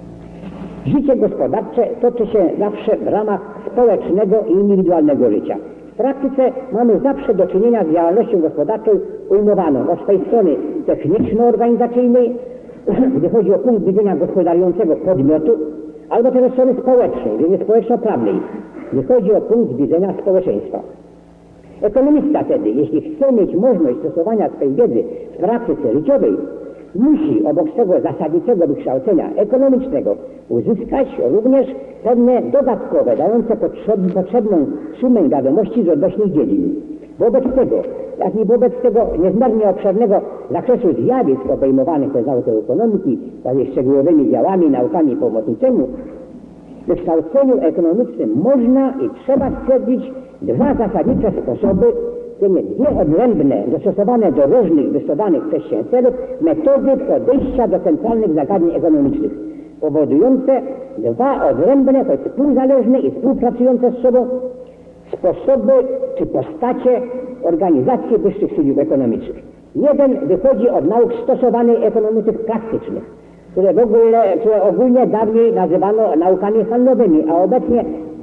Życie gospodarcze toczy się zawsze w ramach społecznego i indywidualnego życia. W praktyce mamy zawsze do czynienia z działalnością gospodarczą ujmowaną od swojej strony techniczno-organizacyjnej, gdy chodzi o punkt widzenia gospodarującego podmiotu, albo też od strony społecznej, gdy nie społeczno-prawnej, gdy chodzi o punkt widzenia społeczeństwa. Ekonomista tedy, jeśli chce mieć możliwość stosowania swej wiedzy w praktyce życiowej, musi obok swego zasadniczego wykształcenia ekonomicznego uzyskać również pewne dodatkowe, dające potrzebną sumę wiadomości z odnośnych dziedzin. Wobec tego, jak i wobec tego niezmiernie obszernego zakresu zjawisk obejmowanych przez naukę ekonomiki, z jej szczegółowymi działami i naukami pomocniczymi, w wykształceniu ekonomicznym można i trzeba stwierdzić dwa zasadnicze sposoby, które dwie odrębne, dostosowane do różnych wystosowanych przez się celów, metody podejścia do centralnych zagadnień ekonomicznych, powodujące dwa odrębne, choć współzależne i współpracujące z sobą sposoby czy postacie organizacji wyższych studiów ekonomicznych. Jeden wychodzi od nauk stosowanych ekonomicznych praktycznych, które w ogóle, które ogólnie dawniej nazywano naukami handlowymi, a obecnie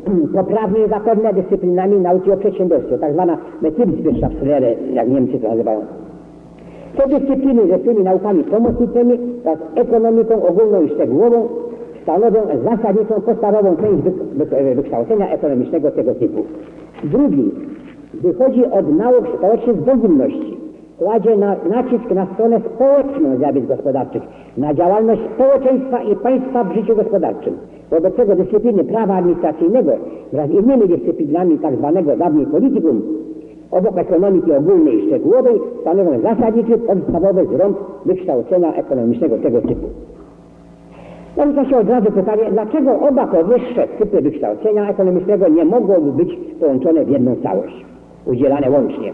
poprawnie zapewne dyscyplinami nauki o przedsiębiorstwie, tak zwana Betriebswirtschaftslehre, jak Niemcy to nazywają. Te dyscypliny ze swymi naukami pomocniczymi oraz ekonomiką ogólną i szczegółową stanowią zasadniczą, podstawową część wykształcenia ekonomicznego tego typu. Drugi wychodzi od nauk społecznych w ogólności. Kładzie na, nacisk na stronę społeczną zjawisk gospodarczych, na działalność społeczeństwa i państwa w życiu gospodarczym. Wobec tego dyscypliny prawa administracyjnego wraz z innymi dyscyplinami tak zwanego dawniej politykum obok ekonomiki ogólnej i szczegółowej stanowią zasadniczy, podstawowy zrąb wykształcenia ekonomicznego tego typu. Narzuca się od razu pytanie, dlaczego oba powyższe typy wykształcenia ekonomicznego nie mogłyby być połączone w jedną całość, udzielane łącznie.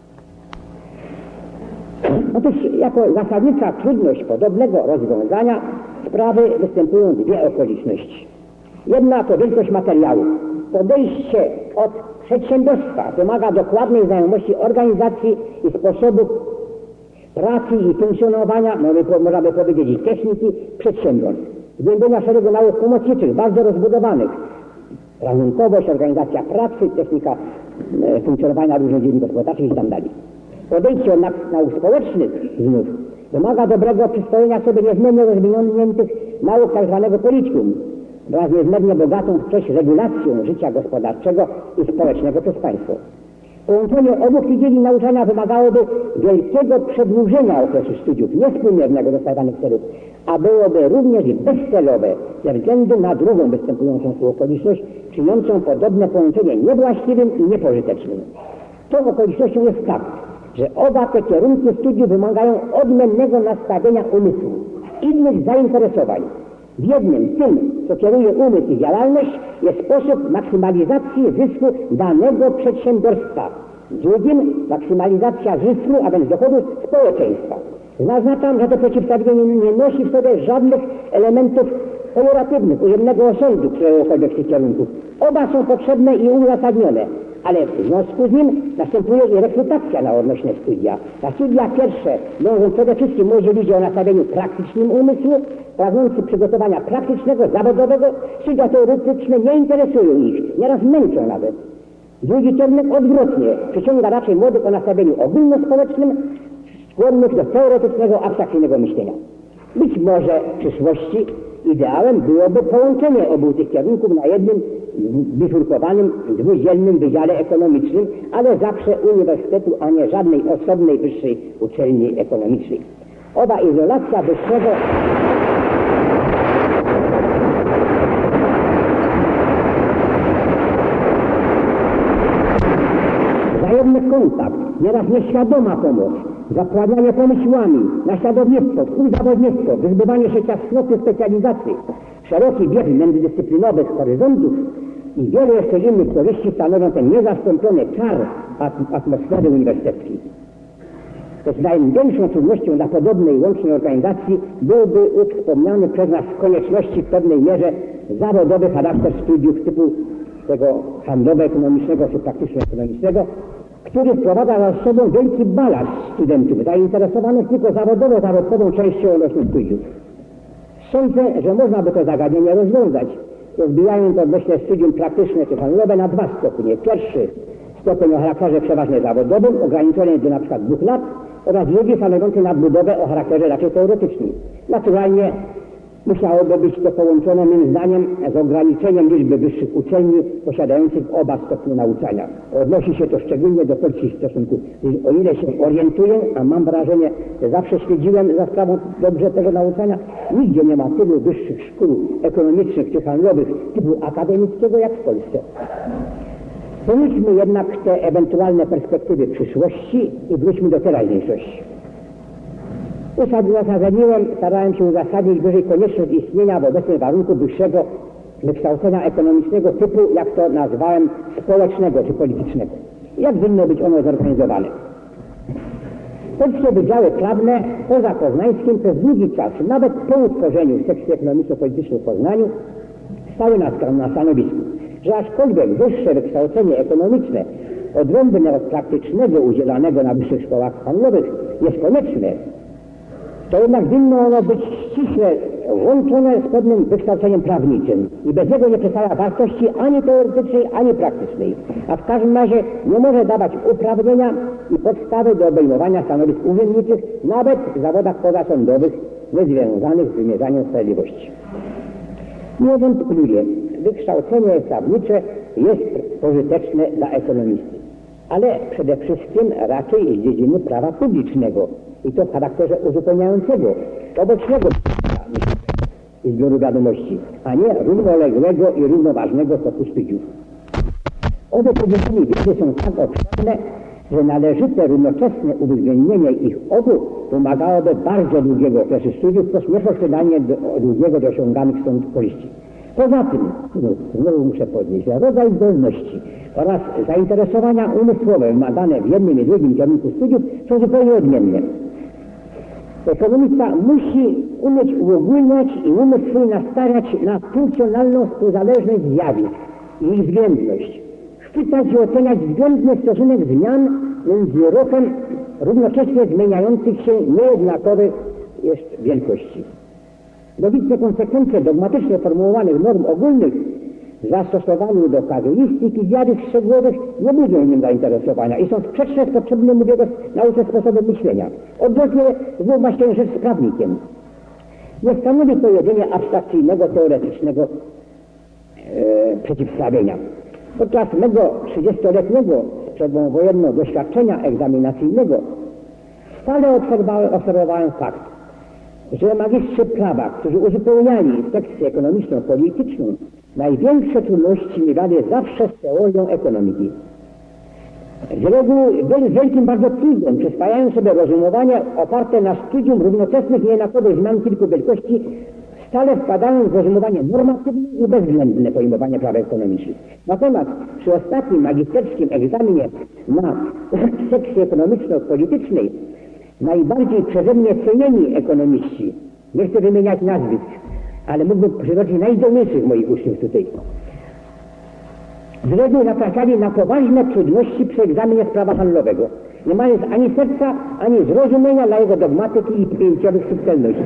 Otóż jako zasadnicza trudność podobnego rozwiązania sprawy występują dwie okoliczności. Jedna to wielkość materiału. Podejście od przedsiębiorstwa wymaga dokładnej znajomości organizacji i sposobu pracy i funkcjonowania, można by powiedzieć i techniki przedsiębiorstw. Zgłębienia szeregu nauk pomocniczych, bardzo rozbudowanych. Rachunkowość, organizacja pracy, technika e, funkcjonowania różnych dziedzin gospodarczych i tak dalej. Podejście od nauk społecznych znów wymaga dobrego przyswojenia sobie niezmiernie rozwiniętych nauk tzw. politykum wraz z niezmiernie bogatą wcześniej regulacją życia gospodarczego i społecznego przez państwo. Połączenie obu tych dziedzin nauczania wymagałoby wielkiego przedłużenia okresu studiów, niespółmiernego do stawianych celów, a byłoby również bezcelowe ze względu na drugą występującą tu okoliczność, czyniącą podobne połączenie niewłaściwym i niepożytecznym. Tą okolicznością jest fakt, że oba te kierunki studiów wymagają odmiennego nastawienia umysłu, innych zainteresowań. W jednym, tym, co kieruje umysł i działalność, jest sposób maksymalizacji zysku danego przedsiębiorstwa. W drugim maksymalizacja zysku, a więc dochodu społeczeństwa. Zaznaczam, że to przeciwstawienie nie nosi w sobie żadnych elementów pejoratywnych, ujemnego osądu któregokolwiek z tych kierunków. Oba są potrzebne i uzasadnione, ale w związku z nim następuje i rekrutacja na odnośne studia. Na studia pierwsze dążą przede wszystkim młodzi ludzie o nastawieniu praktycznym umysłu, pragnący przygotowania praktycznego, zawodowego. Studia teoretyczne nie interesują ich, nieraz męczą nawet. Drugi kierunek odwrotnie, przyciąga raczej młodych o nastawieniu ogólnospołecznym, skłonnych do teoretycznego, abstrakcyjnego myślenia. Być może w przyszłości ideałem byłoby połączenie obu tych kierunków na jednym bifurkowanym, dwudzielnym wydziale ekonomicznym, ale zawsze uniwersytetu, a nie żadnej osobnej wyższej uczelni ekonomicznej. Oba izolacja wyższego wzajemny kontakt, nieraz nieświadoma pomoc, zapładnianie pomysłami, naśladownictwo, współzawodnictwo, wyzbywanie się ciasnoty specjalizacji, szeroki bieg międzydyscyplinowych horyzontów i wiele jeszcze innych korzyści stanowią ten niezastąpiony czar atmosfery uniwersyteckiej. Też największą trudnością dla podobnej łącznej organizacji byłby wspomniany przez nas z konieczności w pewnej mierze zawodowy charakter studiów typu tego handlowo-ekonomicznego czy praktyczno-ekonomicznego, który wprowadza za sobą wielki balast studentów zainteresowanych tylko zawodowo zarobkową częścią odnośnych studiów. Sądzę, że można by to zagadnienie rozwiązać, rozbijając odnośnie studium praktyczne czy handlowe na dwa stopnie. Pierwszy stopień o charakterze przeważnie zawodowym, ograniczony do na przykład dwóch lat, oraz drugi stanowiący nadbudowę o charakterze raczej teoretycznym. Naturalnie musiałoby być to połączone moim zdaniem z ograniczeniem liczby wyższych uczelni posiadających oba stopnie nauczania. Odnosi się to szczególnie do polskich stosunków. O ile się orientuję, a mam wrażenie, że zawsze śledziłem za sprawą dobrze tego nauczania, nigdzie nie ma tylu wyższych szkół ekonomicznych czy handlowych typu akademickiego jak w Polsce. Pomyślmy jednak te ewentualne perspektywy przyszłości i wróćmy do teraźniejszości. Uzasadniłem, starałem się uzasadnić wyżej konieczność istnienia w obecnych warunkach wyższego wykształcenia ekonomicznego typu, jak to nazwałem, społecznego czy politycznego. Jak winno być ono zorganizowane? Polskie wydziały prawne poza poznańskim przez długi czas, nawet po utworzeniu sekcji ekonomiczno-politycznej w Poznaniu, stały na, na stanowisku, że aczkolwiek wyższe wykształcenie ekonomiczne odrębne od praktycznego udzielanego na wyższych szkołach handlowych jest konieczne, to jednak winno ono być ściśle łączone z pewnym wykształceniem prawniczym i bez niego nie przedstawia wartości ani teoretycznej, ani praktycznej, a w każdym razie nie może dawać uprawnienia i podstawy do obejmowania stanowisk urzędniczych nawet w zawodach pozasądowych niezwiązanych z wymierzaniem sprawiedliwości. Niewątpliwie wykształcenie prawnicze jest pożyteczne dla ekonomisty, ale przede wszystkim raczej z dziedziny prawa publicznego i to w charakterze uzupełniającego, obecnego i zbioru wiadomości, a nie równoległego i równoważnego toku studiów. Owe podzielenie wiedzy są tak obszerne, że należyte, równoczesne uwzględnienie ich obu wymagałoby bardzo długiego okresu studiów, plus niepośrednie do, długiego do osiąganych stąd korzyści. Poza tym, no, znowu muszę podnieść, rodzaj zdolności oraz zainteresowania umysłowe wymagane w jednym i drugim kierunku studiów są zupełnie odmienne. Ekonomista musi umieć uogólniać i umysł swój nastawiać na funkcjonalną współzależność zjawisk i ich względność. Chwytać i oceniać względny stosunek zmian między ruchem równocześnie zmieniających się niejednakowych jeszcze wielkości. Logiczne konsekwencje dogmatycznie formułowanych norm ogólnych w zastosowaniu do kazuistyki zjawisk szczegółowych nie budzą nim zainteresowania i są sprzeczne z potrzebnym w jego nauce sposobem myślenia. Odwrotnie znów ma się rzecz z prawnikiem. Nie stanowi to jedynie abstrakcyjnego, teoretycznego e, przeciwstawienia. Podczas mego trzydziestoletniego przedwojennego doświadczenia egzaminacyjnego stale obserwowałem, obserwowałem fakt, że magistrzy prawa, którzy uzupełniali sekcję ekonomiczno-polityczną, największe trudności miewali zawsze z teorią ekonomiki. Z reguły byli wielkim bardzo trudem, przyswajają sobie rozumowanie oparte na studium równoczesnych i jednakowych zmian kilku wielkości, stale wpadają w rozumowanie normatywne i bezwzględne pojmowanie prawa ekonomicznych. Natomiast przy ostatnim magisterskim egzaminie na sekcji ekonomiczno-politycznej najbardziej przeze mnie cenieni ekonomiści, nie chcę wymieniać nazwisk, ale mógłbym przytoczyć najzdolniejszych moich uczniów tutaj, z reguły natrafiali na poważne trudności przy egzaminie z prawa handlowego, nie mając ani serca, ani zrozumienia dla jego dogmatyki i pojęciowych subtelności.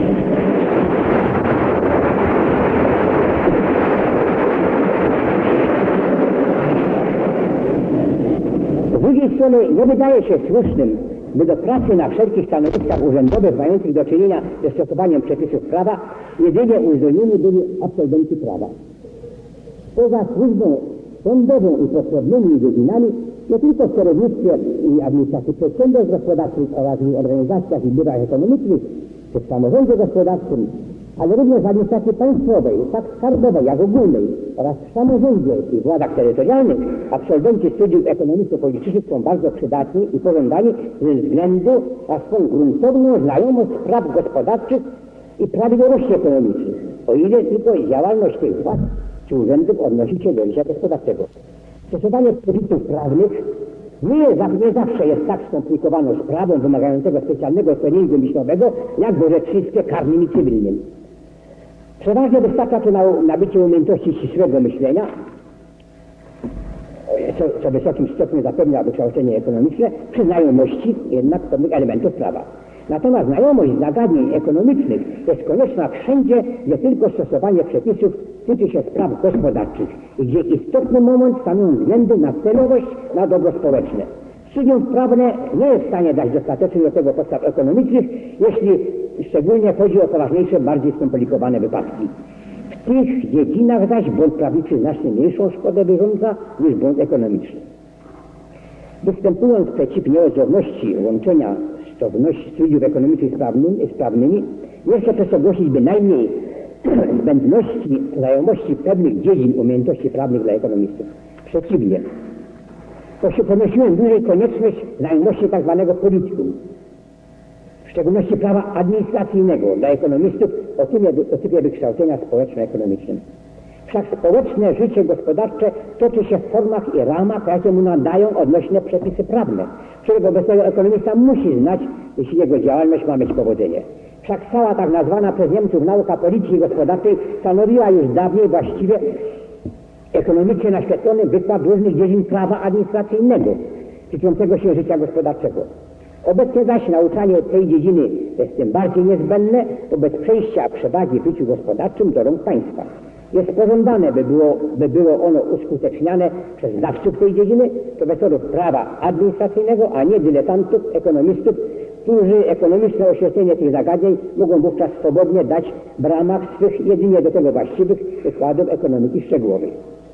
Z drugiej strony nie wydaje się słusznym, by do pracy na wszelkich stanowiskach urzędowych mających do czynienia ze stosowaniem przepisów prawa jedynie uzdolnieni byli absolwenci prawa. Poza służbą sądową i potrzebnymi godzinami, nie tylko w kierownictwie i administracji przedsiębiorstw gospodarczych oraz w organizacjach i biurach ekonomicznych czy w samorządzie gospodarczym, ale również w administracji państwowej, tak skarbowej jak ogólnej oraz w samorządzie i władach terytorialnych absolwenci studiów ekonomiczno-politycznych są bardzo przydatni i pożądani ze względu na swą gruntowną znajomość spraw gospodarczych i prawidłowości ekonomicznych, o ile tylko działalność tych władz czy urzędów odnosi się do życia gospodarczego. Stosowanie przepisów prawnych nie, jest, nie zawsze jest tak skomplikowaną sprawą wymagającego specjalnego treningu myślowego, jak w orzecznictwie karnym i cywilnym. Przeważnie wystarcza to na nabycie umiejętności ścisłego myślenia, co, co w wysokim stopniu zapewnia wykształcenie ekonomiczne, przy znajomości jednak pewnych elementów prawa. Natomiast znajomość zagadnień ekonomicznych jest konieczna wszędzie, gdzie tylko stosowanie przepisów tyczy się spraw gospodarczych i gdzie istotny moment stanowią względy na celowość, na dobro społeczne. Studium prawne nie jest w stanie dać dostatecznie do tego podstaw ekonomicznych, jeśli szczególnie chodzi o poważniejsze, bardziej skomplikowane wypadki. W tych dziedzinach zaś błąd prawniczy znacznie mniejszą szkodę wyrządza niż błąd ekonomiczny. Występując przeciw nieodzowności łączenia studiów ekonomicznych z prawnymi, z prawnymi, nie chcę też ogłosić bynajmniej zbędności znajomości pewnych dziedzin umiejętności prawnych dla ekonomistów. Przeciwnie. Ponosiłem dłużej konieczność znajomości tzw. politykum, w szczególności prawa administracyjnego dla ekonomistów o typie, o typie wykształcenia społeczno-ekonomicznym. Wszak społeczne życie gospodarcze toczy się w formach i ramach, jakie mu nadają odnośne przepisy prawne, którego obecnego ekonomista musi znać, jeśli jego działalność ma mieć powodzenie. Wszak cała tak nazwana przez Niemców nauka polityki gospodarczej stanowiła już dawniej właściwie ekonomicznie naświetlony wykład różnych dziedzin prawa administracyjnego, tyczącego się życia gospodarczego. Obecnie zaś nauczanie tej dziedziny jest tym bardziej niezbędne wobec przejścia przewagi w życiu gospodarczym do rąk państwa. Jest pożądane, by było, by było ono uskuteczniane przez znawców tej dziedziny, profesorów prawa administracyjnego, a nie dyletantów, ekonomistów, którzy ekonomiczne oświetlenie tych zagadnień mogą wówczas swobodnie dać w ramach swych jedynie do tego właściwych wykładów ekonomiki szczegółowej.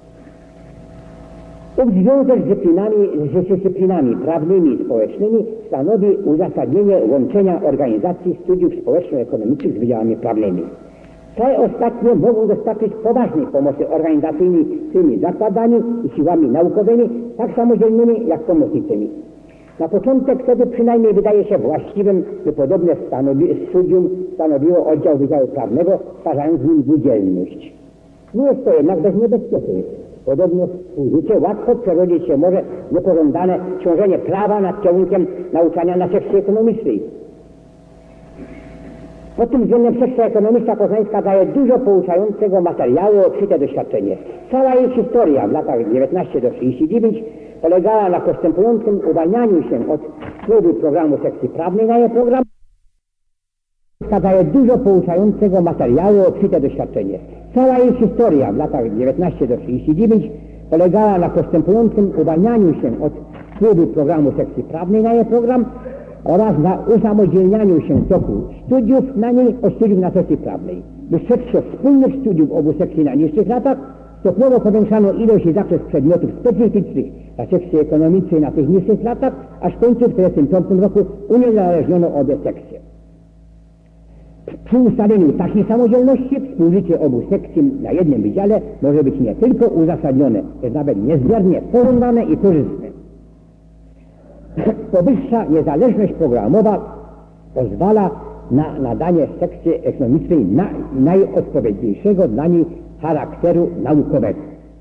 Ów związek z dyscyplinami, z dyscyplinami prawnymi i społecznymi stanowi uzasadnienie łączenia organizacji studiów społeczno-ekonomicznych z wydziałami prawnymi. Te ostatnie mogą dostarczyć poważnej pomocy organizacyjnej tymi zakładami i siłami naukowymi, tak samodzielnymi jak pomocniczymi. Na początek wtedy przynajmniej wydaje się właściwym, by podobne stanowi, studium stanowiło oddział Wydziału Prawnego, stwarzając w nim dwudzielność. Nie jest to jednak bez niebezpieczeństw. Podobno współżycie łatwo przerodzić się może w niepożądane ciążenie prawa nad kierunkiem nauczania na sekcji ekonomicznej. Pod tym względem sekcja ekonomista poznańska daje dużo pouczającego materiału o obfite doświadczenie. Cała jej historia w latach dziewiętnaście do trzydziestu dziewięciu polegała na postępującym uwalnianiu się od wpływu programu sekcji prawnej na jej program. Daje dużo pouczającego materiału o obfite doświadczenie. Cała jej historia w latach dziewiętnaście do trzydziestu dziewięciu polegała na postępującym uwalnianiu się od wpływu programu sekcji prawnej na jej program oraz na usamodzielnianiu się toku studiów na niej od studiów na sekcji prawnej. Wyszedłszy wspólnych studiów obu sekcji na niższych latach, stopniowo powiększano ilość i zakres przedmiotów specyficznych dla sekcji ekonomicznej na tych niższych latach, aż w końcu w tysiąc dziewięćset czterdziestym piątym roku uniezależniono obie sekcje. Przy ustaleniu takiej samodzielności współżycie obu sekcji na jednym wydziale może być nie tylko uzasadnione, lecz nawet niezmiernie pożądane i korzystne. Powyższa niezależność programowa pozwala na nadanie sekcji ekonomicznej na, najodpowiedniejszego dla niej charakteru naukowego.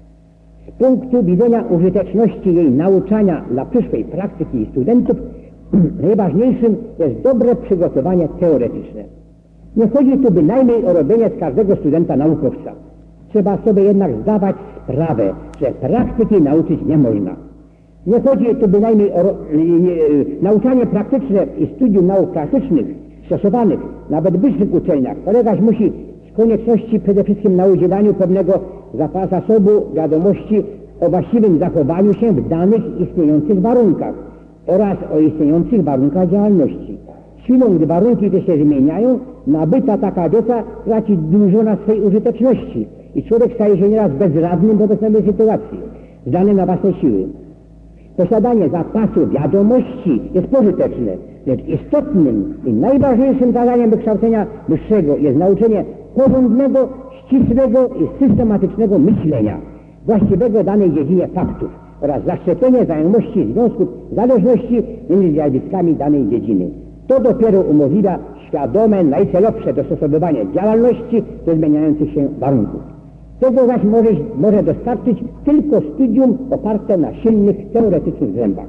Z punktu widzenia użyteczności jej nauczania dla przyszłej praktyki i studentów najważniejszym jest dobre przygotowanie teoretyczne. Nie chodzi tu bynajmniej o robienie z każdego studenta naukowca. Trzeba sobie jednak zdawać sprawę, że praktyki nauczyć nie można. Nie chodzi tu bynajmniej o nie, nauczanie praktyczne i studium nauk praktycznych, stosowanych nawet w wyższych uczelniach, polegać musi z konieczności przede wszystkim na udzielaniu pewnego zasobu wiadomości o właściwym zachowaniu się w danych istniejących warunkach oraz o istniejących warunkach działalności. Chwilą, gdy warunki te się zmieniają, nabyta taka wiedza traci dużo na swej użyteczności i człowiek staje się nieraz bezradnym wobec nowej sytuacji, zdany na własne siły. Posiadanie zapasu wiadomości jest pożyteczne, lecz istotnym i najważniejszym zadaniem wykształcenia wyższego jest nauczenie porządnego, ścisłego i systematycznego myślenia, właściwego danej dziedzinie faktów oraz zaszczepienie znajomości związków zależności między zjawiskami danej dziedziny. To dopiero umożliwia świadome, najcelowsze dostosowywanie działalności do zmieniających się warunków. Tego zaś może, może dostarczyć tylko studium oparte na silnych, teoretycznych zrębach.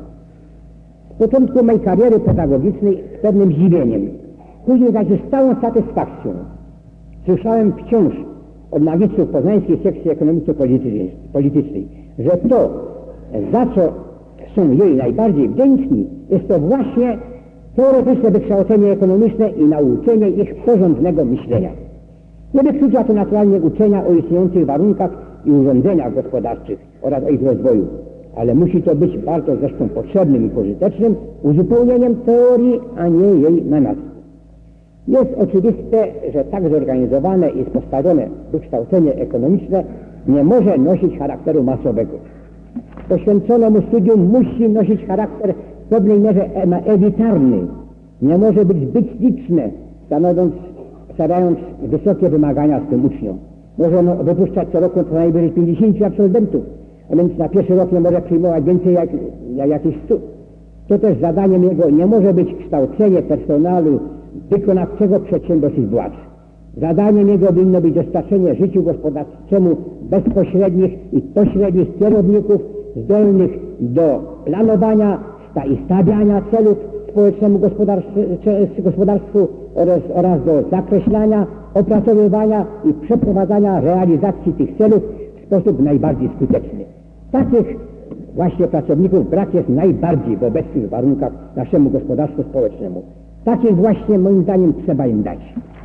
Z początku mojej kariery pedagogicznej z pewnym zdziwieniem, później zaś z całą satysfakcją słyszałem wciąż od magistrów poznańskiej sekcji ekonomiczno-politycznej, że to, za co są jej najbardziej wdzięczni, jest to właśnie teoretyczne wykształcenie ekonomiczne i nauczenie ich porządnego myślenia. Nie wyklucza to naturalnie uczenia o istniejących warunkach i urządzeniach gospodarczych oraz o ich rozwoju, ale musi to być bardzo zresztą potrzebnym i pożytecznym uzupełnieniem teorii, a nie jej namiastką. Jest oczywiste, że tak zorganizowane i postawione wykształcenie ekonomiczne nie może nosić charakteru masowego. Poświęcone mu studium musi nosić charakter w pewnej mierze elitarny. Nie może być zbyt liczne, stanowiąc, stawiając wysokie wymagania swym uczniom. Może ono wypuszczać co roku co najwyżej pięćdziesięciu absolwentów, a więc na pierwszy rok nie może przyjmować więcej jak, jak jakichś stu. To też zadaniem jego nie może być kształcenie personelu wykonawczego przedsiębiorstw władz. Zadaniem jego powinno być dostarczenie życiu gospodarczemu bezpośrednich i pośrednich kierowników zdolnych do planowania i stawiania celów społecznemu gospodarstwu oraz, oraz do zakreślania, opracowywania i przeprowadzania realizacji tych celów w sposób najbardziej skuteczny. Takich właśnie pracowników brak jest najbardziej w obecnych warunkach naszemu gospodarstwu społecznemu. Tak jest właśnie, moim zdaniem, trzeba im dać.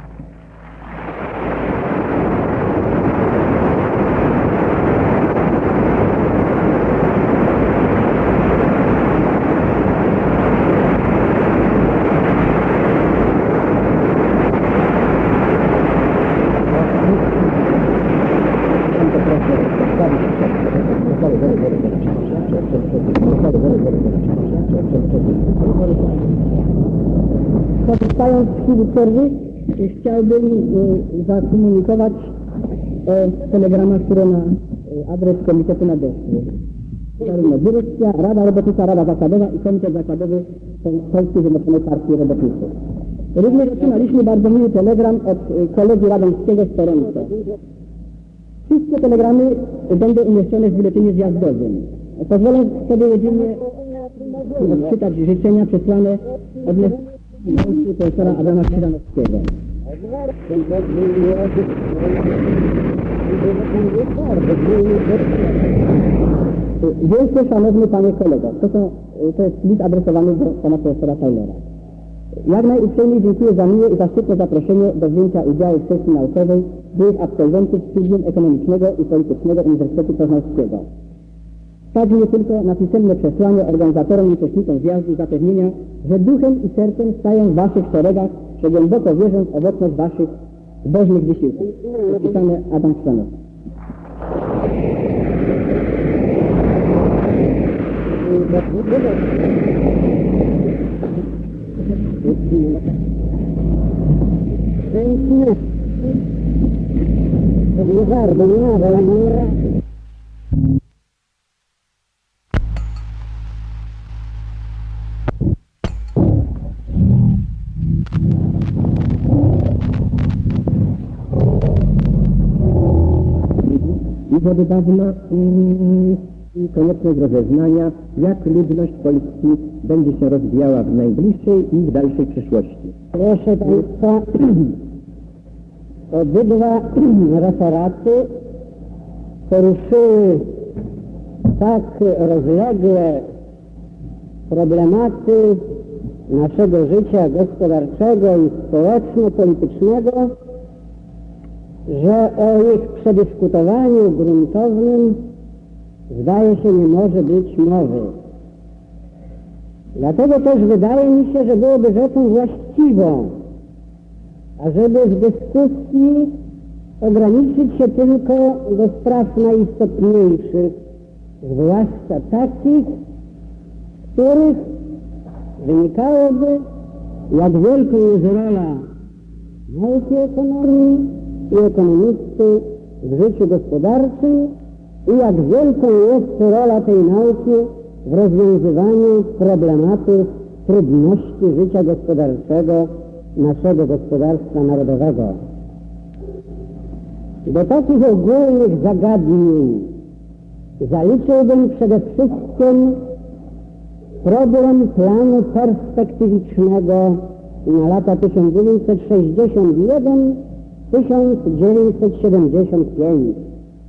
Korzystając z chwili przerwy, chciałbym e, zakomunikować o telegramach, które na e, adres Komitetu nadeszły. Zarówno Dyrekcja, Rada Robotnicza, Rada Zakładowa i Komitet Zakładowy Polskiej Zjednoczonej Partii Robotniczej. Również otrzymaliśmy bardzo miły telegram od e, kolegi radomskiego z Toronto. Wszystkie telegramy będą umieszczone w biuletynie zjazdowym. Pozwolę sobie jedynie odczytać życzenia przesłane od profesora Adama Krzyżanowskiego. Wielce szanowny panie kolego, to, są, to jest list adresowany do pana profesora Taylora. Jak najuprzejmiej dziękuję za miłe i zaszczytne zaproszenie do wzięcia udziału w sesji naukowej byłych absolwentów Studium Ekonomicznego i Politycznego Uniwersytetu Poznańskiego. Stać mnie tylko na pisemne przesłanie organizatorom i uczestnikom zjazdu zapewnienia, że duchem i sercem stają w waszych szeregach, że głęboko wierzę w owocność waszych zbożnych wysiłków. Podpisane Adam Krzyżanowski. I wody dawno i konieczność rozeznania, jak ludność Polski będzie się rozwijała w najbliższej i w dalszej przyszłości. Proszę państwa, obydwa referaty poruszyły tak rozległe problematy naszego życia gospodarczego i społeczno-politycznego, że o ich przedyskutowaniu gruntownym zdaje się nie może być mowy. Dlatego też wydaje mi się, że byłoby rzeczą właściwą, ażeby w dyskusji ograniczyć się tylko do spraw najistotniejszych, zwłaszcza takich, z których wynikałoby, jak wielką jest rola nauki ekonomii i ekonomisty w życiu gospodarczym i jak wielką jest rola tej nauki w rozwiązywaniu problematów, trudności życia gospodarczego naszego gospodarstwa narodowego. Do takich ogólnych zagadnień zaliczyłbym przede wszystkim problem planu perspektywicznego na lata tysiąc dziewięćset sześćdziesiąt jeden do tysiąc dziewięćset siedemdziesiąt pięć.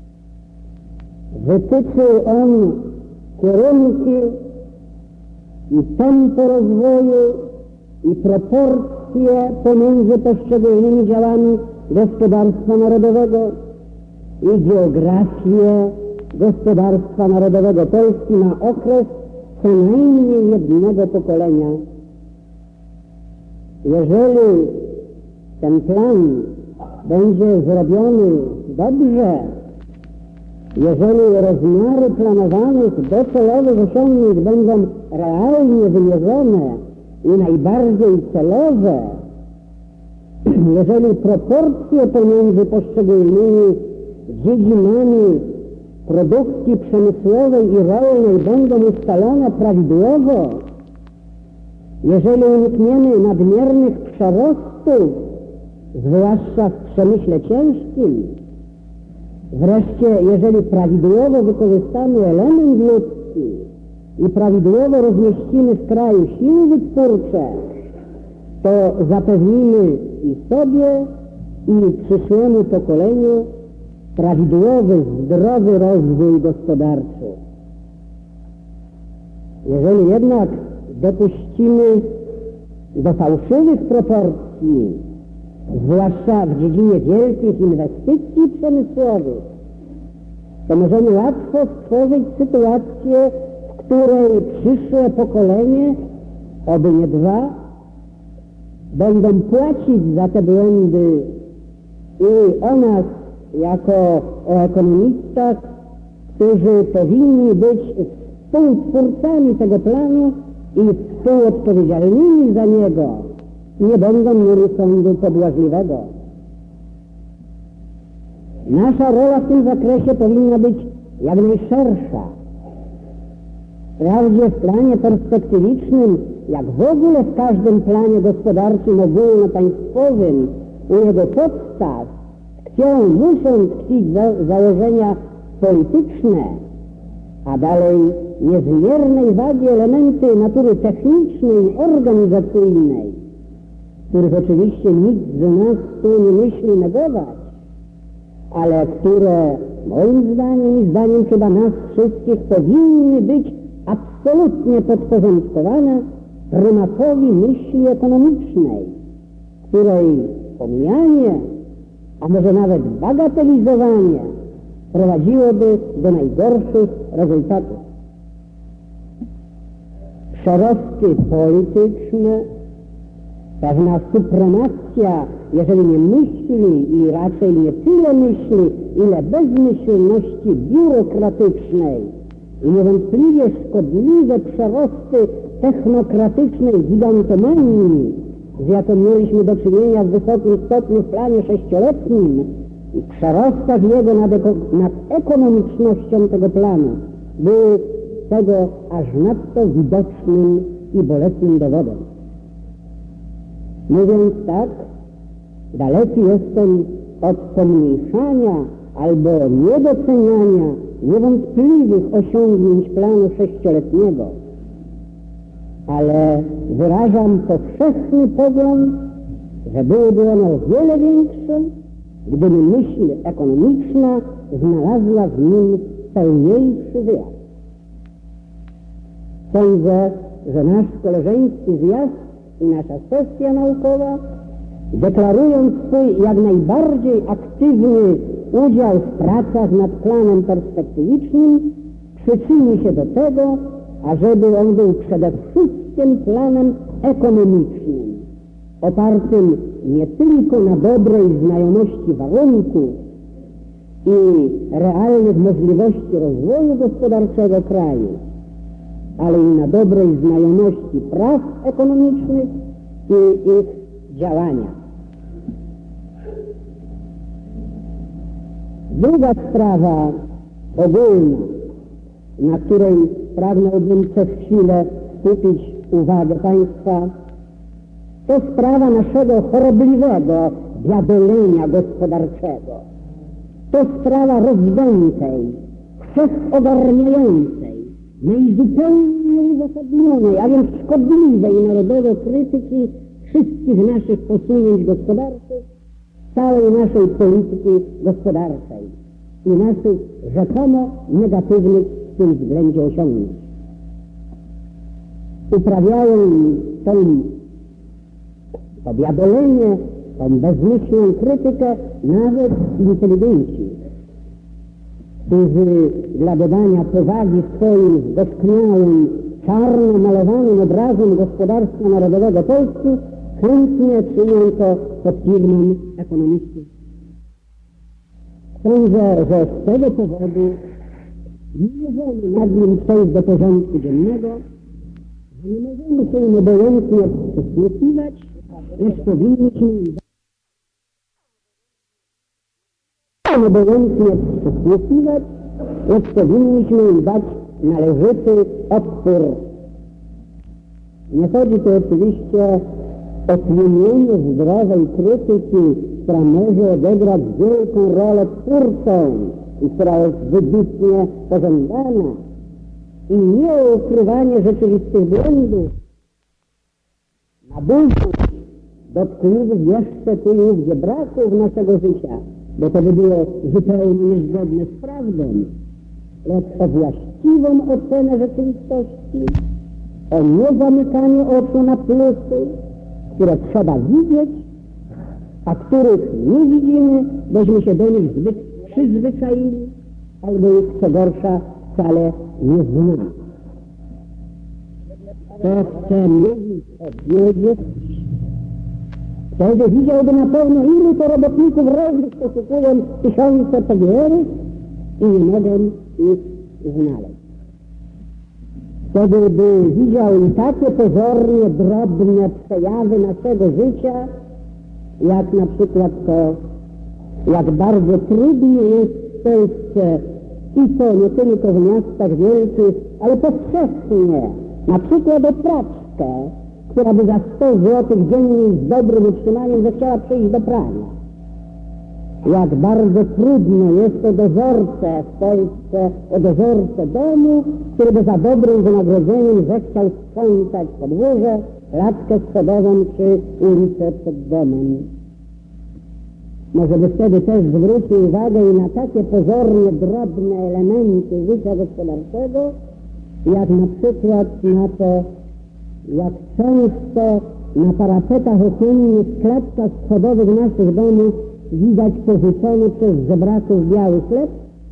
Wytyczył on kierunki i tempo rozwoju i proporcje pomiędzy poszczególnymi działami gospodarstwa narodowego i geografię gospodarstwa narodowego Polski na okres co najmniej jednego pokolenia. Jeżeli ten plan będzie zrobiony dobrze, jeżeli rozmiary planowanych docelowych osiągnięć będą realnie wymierzone i najbardziej celowe, jeżeli proporcje pomiędzy poszczególnymi dziedzinami produkcji przemysłowej i rolnej będą ustalone prawidłowo, jeżeli unikniemy nadmiernych przerostów, zwłaszcza w przemyśle ciężkim, wreszcie jeżeli prawidłowo wykorzystamy element ludzki i prawidłowo rozmieścimy w kraju siły wytwórcze, to zapewnimy i sobie, i przyszłemu pokoleniu prawidłowy, zdrowy rozwój gospodarczy. Jeżeli jednak dopuścimy do fałszywych proporcji, zwłaszcza w dziedzinie wielkich inwestycji przemysłowych, to możemy łatwo stworzyć sytuację, w której przyszłe pokolenie, oby nie dwa, będą płacić za te błędy i o nas, jako o ekonomistach, którzy powinni być współtwórcami tego planu i współodpowiedzialnymi za niego, nie będą mieli sądu pobłażliwego. Nasza rola w tym zakresie powinna być jak najszersza. Wprawdzie w planie perspektywicznym, jak w ogóle w każdym planie gospodarczym ogólnopaństwowym, u jego podstaw tkwią, muszą tkwić za, założenia polityczne, a dalej niezmiernej wagi elementy natury technicznej i organizacyjnej, których oczywiście nikt z nas tu nie myśli negować, ale które moim zdaniem i zdaniem chyba nas wszystkich powinny być absolutnie podporządkowane prymatowi myśli ekonomicznej, której pomijanie, a może nawet bagatelizowanie prowadziłoby do najgorszych rezultatów. Przerosty polityczne, pewna supremacja, jeżeli nie myśli i raczej nie tyle myśli, ile bezmyślności biurokratycznej i niewątpliwie szkodliwe przerosty technokratycznej gigantomanii, z jaką mieliśmy do czynienia w wysokim stopniu w planie sześcioletnim, i przerostach jego nad, eko, nad ekonomicznością tego planu, były tego aż nadto widocznym i bolesnym dowodem. Mówiąc tak, daleki jestem od pomniejszania albo niedoceniania niewątpliwych osiągnięć planu sześcioletniego, ale wyrażam powszechny pogląd, że byłyby one o wiele większe, gdyby myśl ekonomiczna znalazła w nim pełniejszy wyraz. Sądzę, że nasz koleżeński zjazd i nasza sesja naukowa, deklarując swój jak najbardziej aktywny udział w pracach nad planem perspektywicznym, przyczyni się do tego, ażeby on był przede wszystkim planem ekonomicznym, opartym nie tylko na dobrej znajomości warunków i realnych możliwości rozwoju gospodarczego kraju, ale i na dobrej znajomości praw ekonomicznych i ich działania. Druga sprawa ogólna, na której pragnąłbym przez chwilę skupić uwagę Państwa, to sprawa naszego chorobliwego biadolenia gospodarczego. To sprawa rozdętej, wszechogarniającej, najzupełniej uzasadnionej, a więc szkodliwej narodowej krytyki wszystkich naszych posunięć gospodarczych, całej naszej polityki gospodarczej i naszych rzekomo negatywnych w tym względzie osiągnięć. Uprawiają tą to biadolenie, tą bezmyślną krytykę nawet inteligenci, którzy dla dodania powagi swoim zgorzkniałym, czarno malowanym obrazem gospodarstwa narodowego Polski chętnie czynią to pod firmą ekonomistów. Sądzę, że z tego powodu nie możemy nad nim przejść do porządku dziennego, że nie możemy się im obojętnie przysłuchiwać, lecz powinniśmy obojętnie przysłuchiwać, lecz powinniśmy im dać należyty odpór. Nie chodzi tu oczywiście o tłumienie zdrowej krytyki, która może odegrać wielką rolę twórczą i która jest wybitnie pożądana, i nie o ukrywanie rzeczywistych błędów, nabójców dotkliwych jeszcze tu i ówdzie braków naszego życia, bo to by było zupełnie niezgodne z prawdą, lecz o właściwą ocenę rzeczywistości o niezamykaniu oczu na plusy, które trzeba widzieć, a których nie widzimy, bośmy się do nich zbyt przyzwyczaili, albo ich, co gorsza, wcale nie znamy. Kto chce mówić o biedzie, wtedy widziałby na pewno, ilu to robotników różnych poszukują tysiące P G R-ów i nie mogą ich znaleźć. Wtedy by widział i takie pozornie drobne przejawy naszego życia, jak na przykład to, jak bardzo trudno jest w Polsce, i to nie tylko w miastach wielkich, ale powszechnie, na przykład o praczkę, która by za sto złotych dziennie z dobrym utrzymaniem zechciała przyjść do prania. Jak bardzo trudno jest o dozorcę w Polsce, o dozorcę domu, który by za dobrym wynagrodzeniem zechciał sprzątać podwórze, klatkę schodową czy ulicę przed domem. Może by wtedy też zwrócił uwagę i na takie pozornie drobne elementy życia gospodarczego, jak na przykład na to, jak często na parapetach okiennych w klatkach schodowych naszych domów widać pożyczony przez żebraków biały chleb,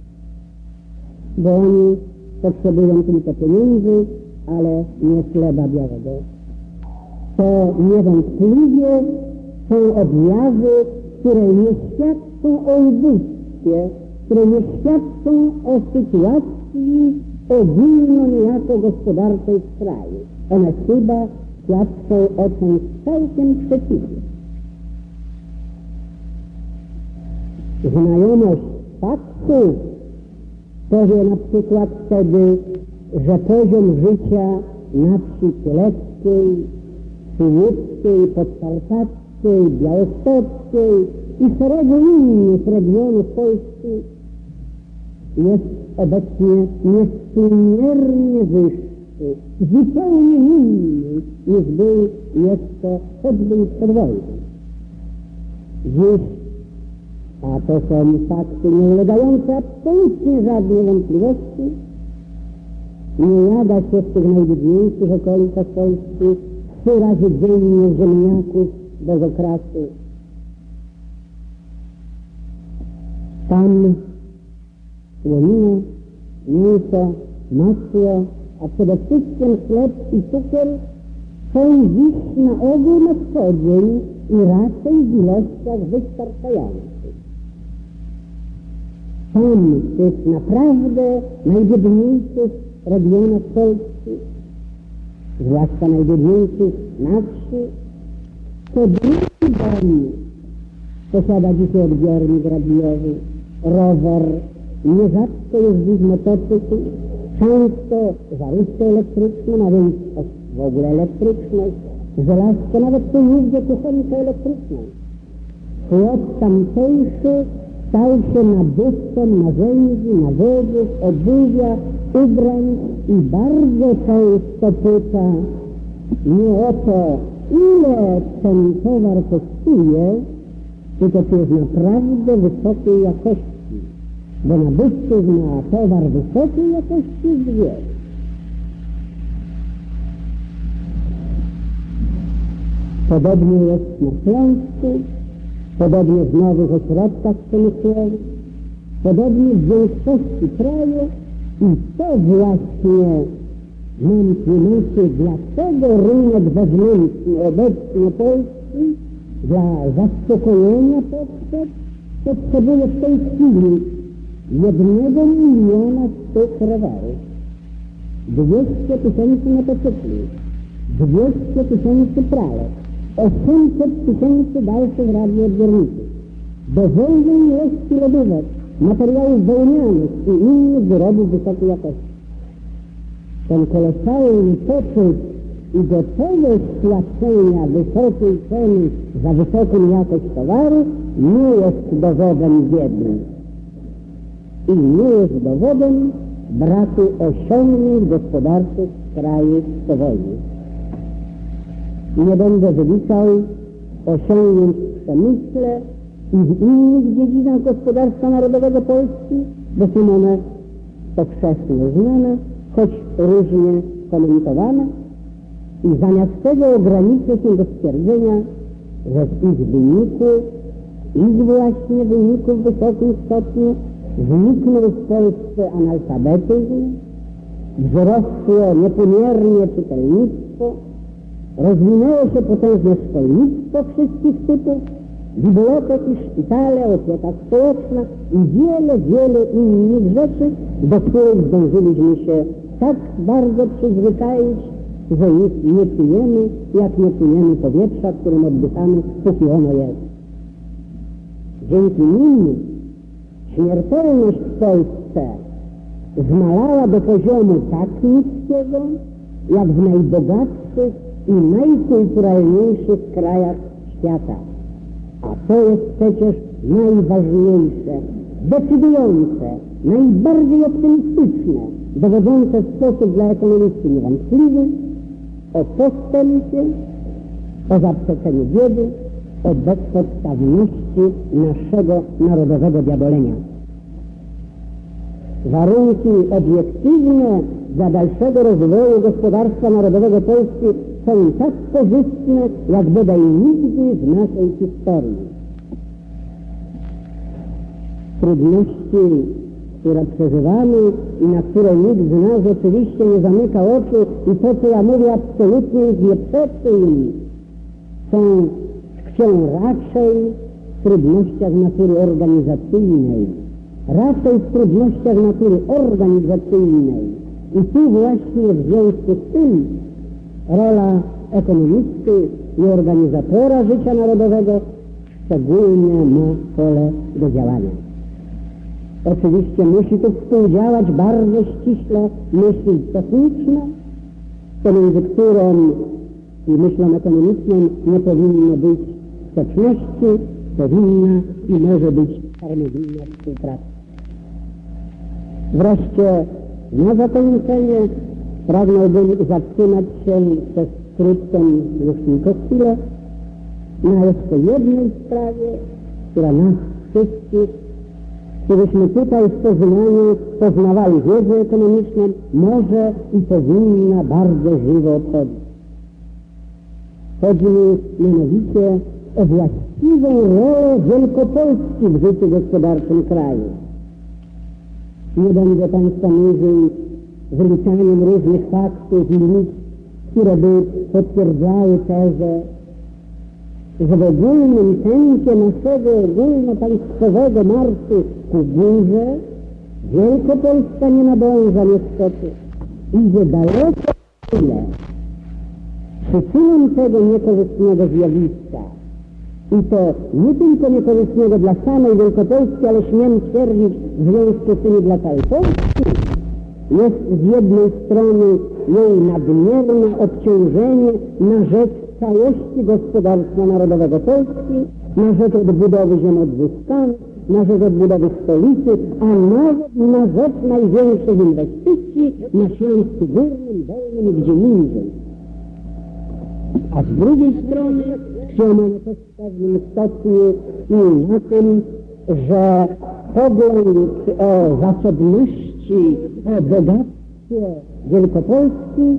bo oni potrzebują tylko pieniędzy, ale nie chleba białego. To niewątpliwie są objawy, które nie świadczą o ubóstwie, które nie świadczą o sytuacji ogólno niejako gospodarczej w kraju. One chyba świadczą o czymś całkiem przeciwnym. Znajomość faktów powie na przykład wtedy, że poziom życia na wsi kieleckiej, przyłódzkiej, podkarpackiej, białostockiej i szeregu innych regionów Polski jest obecnie niewspółmiernie wyższy, zupełnie inny niż był jeszcze choćby przed wojną. Dziś, a to są fakty nie ulegające absolutnie żadnej wątpliwości, nie jada się w tych najbiedniejszych okolicach Polski trzy razy dziennie ziemniaków bez okrasu. Tam słonina, mięso, masło, a przede wszystkim chleb i cukier są dziś na ogół na co dzień i raczej w ilościach wystarczających. Tam, w tych naprawdę najbiedniejszych regionach Polski, zwłaszcza najbiedniejszych na wsi, co drugi dom posiada dzisiaj odbiornik radiowy, rower, nierzadko jeździ motocykl, często zarówkę elektryczną, a więc w ogóle elektryczność, żelazko, nawet tu jeździ kuchenkę elektryczną. Chłop tamtejszy stał się nabywcą narzędzi, nawozów, obuwia, ubrań i bardzo często pyta nie o to, ile ten towar kosztuje, tylko czy jest naprawdę wysokiej jakości, bo nabywców na towar wysokiej jakości jest wiele. Podobnie jest na Śląsku, podobnie w nowych ośrodkach przemysłowych, podobnie w większości kraju i to właśnie nam tłumaczy, dlaczego rynek wewnętrzny obecnie Polski dla zaspokojenia potrzeb potrzebuje w tej chwili jednego miliona sztuk rowerów, dwieście tysięcy motocykli, dwieście tysięcy pralek, osiemset tysięcy dalszych radioodbiorników, dowolnej ilości lodówek, materiałów wełnianych i innych wyrobów wysokiej jakości. Ten kolosalny popyt i gotowość płacenia wysokiej ceny za wysoką jakość towaru nie jest dowodem biedy i nie jest dowodem braku osiągnięć gospodarczych krajów po wojnie. Nie będę wyliczał osiągnięć w przemyśle i w innych dziedzinach gospodarstwa narodowego Polski, bo są one powszechnie znane, choć różnie komentowane, I zamiast tego ograniczę się do stwierdzenia, że w ich wyniku, ich właśnie wyniku w wysokim stopniu zniknął w Polsce analfabetyzm, wzrosło niepomiernie czytelnictwo, rozwinęło się potężne szkolnictwo wszystkich typów, biblioteki, szpitale, opieka społeczna i wiele, wiele innych rzeczy, do których zdążyliśmy się tak bardzo przyzwyczaić, że ich nie czujemy, jak nie czujemy powietrza, którym oddychamy, póki ono jest. Dzięki nim śmiertelność w Polsce zmalała do poziomu tak niskiego, jak w najbogatszych i najkulturalniejszych krajach świata. A to jest przecież najważniejsze, decydujące, najbardziej optymistyczne, dowodzące w sposób dla ekonomisty niewątpliwy o postępie, o zaprzeczeniu biedy, o bezpodstawności naszego narodowego diabolenia. Warunki obiektywne dla dalszego rozwoju gospodarstwa narodowego Polski są tak korzystne, jak bodaj nigdy w naszej historii. Trudności, które przeżywamy i na które nikt z nas oczywiście nie zamyka oczu i to, co ja mówię, absolutnie nie przeczy im, są tkwią raczej w trudnościach natury organizacyjnej, raczej w trudnościach natury organizacyjnej. I tu właśnie w związku z tym rola ekonomisty i organizatora życia narodowego szczególnie ma pole do działania. Oczywiście musi tu współdziałać bardzo ściśle myśl techniczna, pomiędzy którą i myślą ekonomiczną nie powinno być sprzeczności, powinna i może być harmonijna współpraca. Wreszcie na zakończenie pragnąłbym zatrzymać się przez krótką już tylko chwilę na jeszcze jednej sprawie, która nas wszystkich, któryśmy tutaj w Poznaniu poznawali wiedzę ekonomiczną, może i powinna bardzo żywo obchodzić. Chodzi mi mianowicie o właściwą rolę Wielkopolski w życiu gospodarczym kraju. Nie będę Państwa nużył wyliczaniem różnych faktów i liczb, które by potwierdzały tezę, że w ogólnym tempie naszego ogólnopaństwowego marszu ku górze Wielkopolska nie nadąża niestety. Idzie daleko w tyle. Przyczyną tego niekorzystnego zjawiska, i to nie tylko niekorzystnego dla samej Wielkopolski, ale śmiem twierdzić w związku z tym dla całej Polski, jest z jednej strony jej nadmierne obciążenie na rzecz całości gospodarstwa narodowego Polski, na rzecz odbudowy ziem odzyskanych, na rzecz odbudowy stolicy, a nawet na rzecz największych inwestycji na Śląsku Górnym, Dolnym i gdzie indziej. A z drugiej strony tkwią one też w pewnym stopniu i na tym, że pogląd o zasobności, o bogactwie Wielkopolski,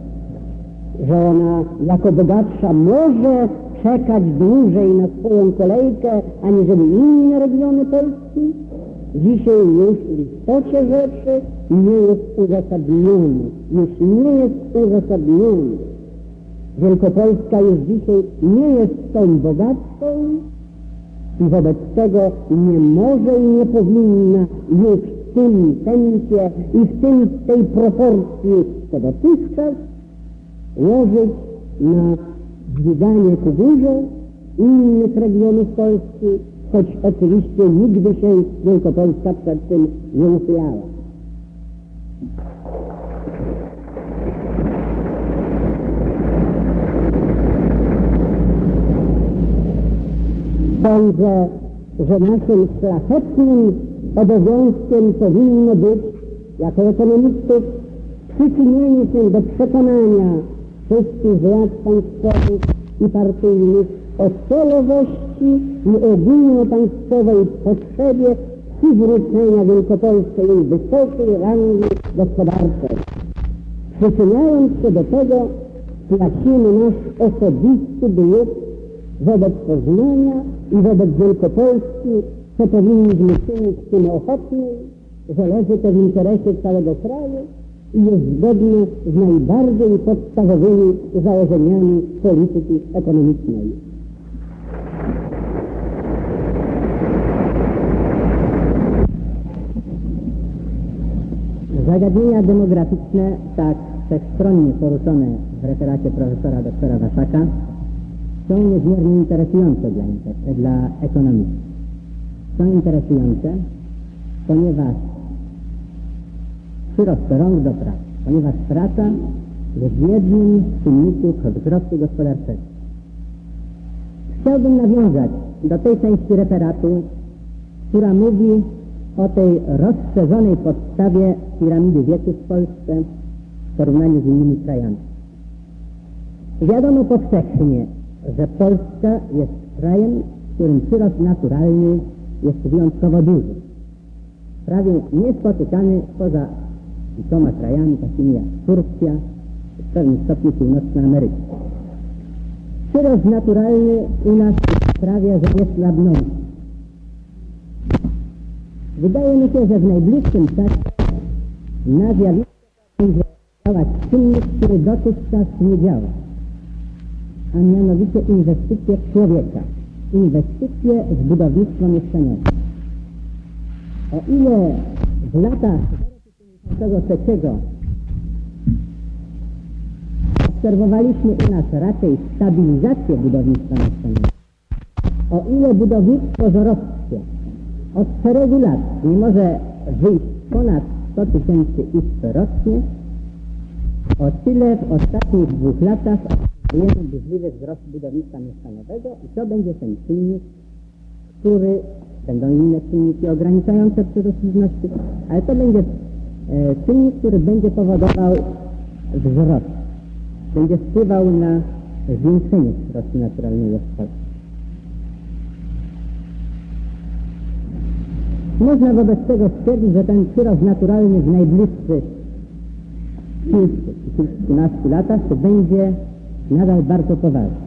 że ona jako bogatsza może czekać dłużej na swoją kolejkę, aniżeli inne regiony Polski, dzisiaj już w istocie rzeczy nie jest uzasadniony. Już nie jest uzasadniony. Wielkopolska już dzisiaj nie jest tą bogatszą i wobec tego nie może i nie powinna już w tym tempie i w tym, tej proporcji co dotychczas łożyć na dźwiganie ku górze innych regionów Polski, choć oczywiście nigdy się Wielkopolska przed tym nie uchylała. Sądzę, że naszym szlachetnym obowiązkiem powinno być, jako ekonomistów, przyczynienie się do przekonania wszystkich władz państwowych i partyjnych o celowości i ogólnopaństwowej potrzebie przywrócenia Wielkopolskiej jej wysokiej rangi gospodarczej. Przyczyniając się do tego, Płacimy nasz osobisty dług wobec Poznania i wobec Wielkopolski, co powinniśmy czynić w tym ochotnie, że leży to w interesie całego kraju i jest zgodne z najbardziej podstawowymi założeniami polityki ekonomicznej. Zagadnienia demograficzne, tak wszechstronnie poruszone w referacie profesora doktora Waszaka, są niezmiernie interesujące dla, inter- dla ekonomii. Są interesujące, ponieważ przyrost rąk do pracy, ponieważ praca jest jednym z czynników wzrostu gospodarczego. Chciałbym nawiązać do tej części referatu, która mówi o tej rozszerzonej podstawie piramidy wieku w Polsce w porównaniu z innymi krajami. Wiadomo powszechnie, że Polska jest krajem, w którym przyrost naturalny jest wyjątkowo duży. Prawie niespotykany poza kilkoma krajami, takimi jak Turcja, w pewnym stopniu Północna Ameryka. Przyrost naturalny u nas sprawia, że jest słabnący. Wydaje mi się, że w najbliższym czasie na zjawisko będzie działać czynnik, który dotychczas nie działa, a mianowicie inwestycje w człowieka, inwestycje w budownictwo mieszkaniowe. O ile w latach dziewięćdziesiątego trzeciego obserwowaliśmy u nas raczej stabilizację budownictwa mieszkaniowego, o ile budownictwo zorowskie od szeregu lat nie może wyjść ponad sto tysięcy izb rocznie, o tyle w ostatnich dwóch latach obserwujemy burzliwy wzrost budownictwa mieszkaniowego i to będzie ten czynnik, który, będą inne czynniki ograniczające przyrost ludności, ale to będzie e, czynnik, który będzie powodował wzrost, będzie wpływał na zwiększenie przyrostu naturalnego w Polsce. Można wobec tego stwierdzić, że ten przyrost naturalny w najbliższych kilkunastu latach to będzie nadal bardzo poważny.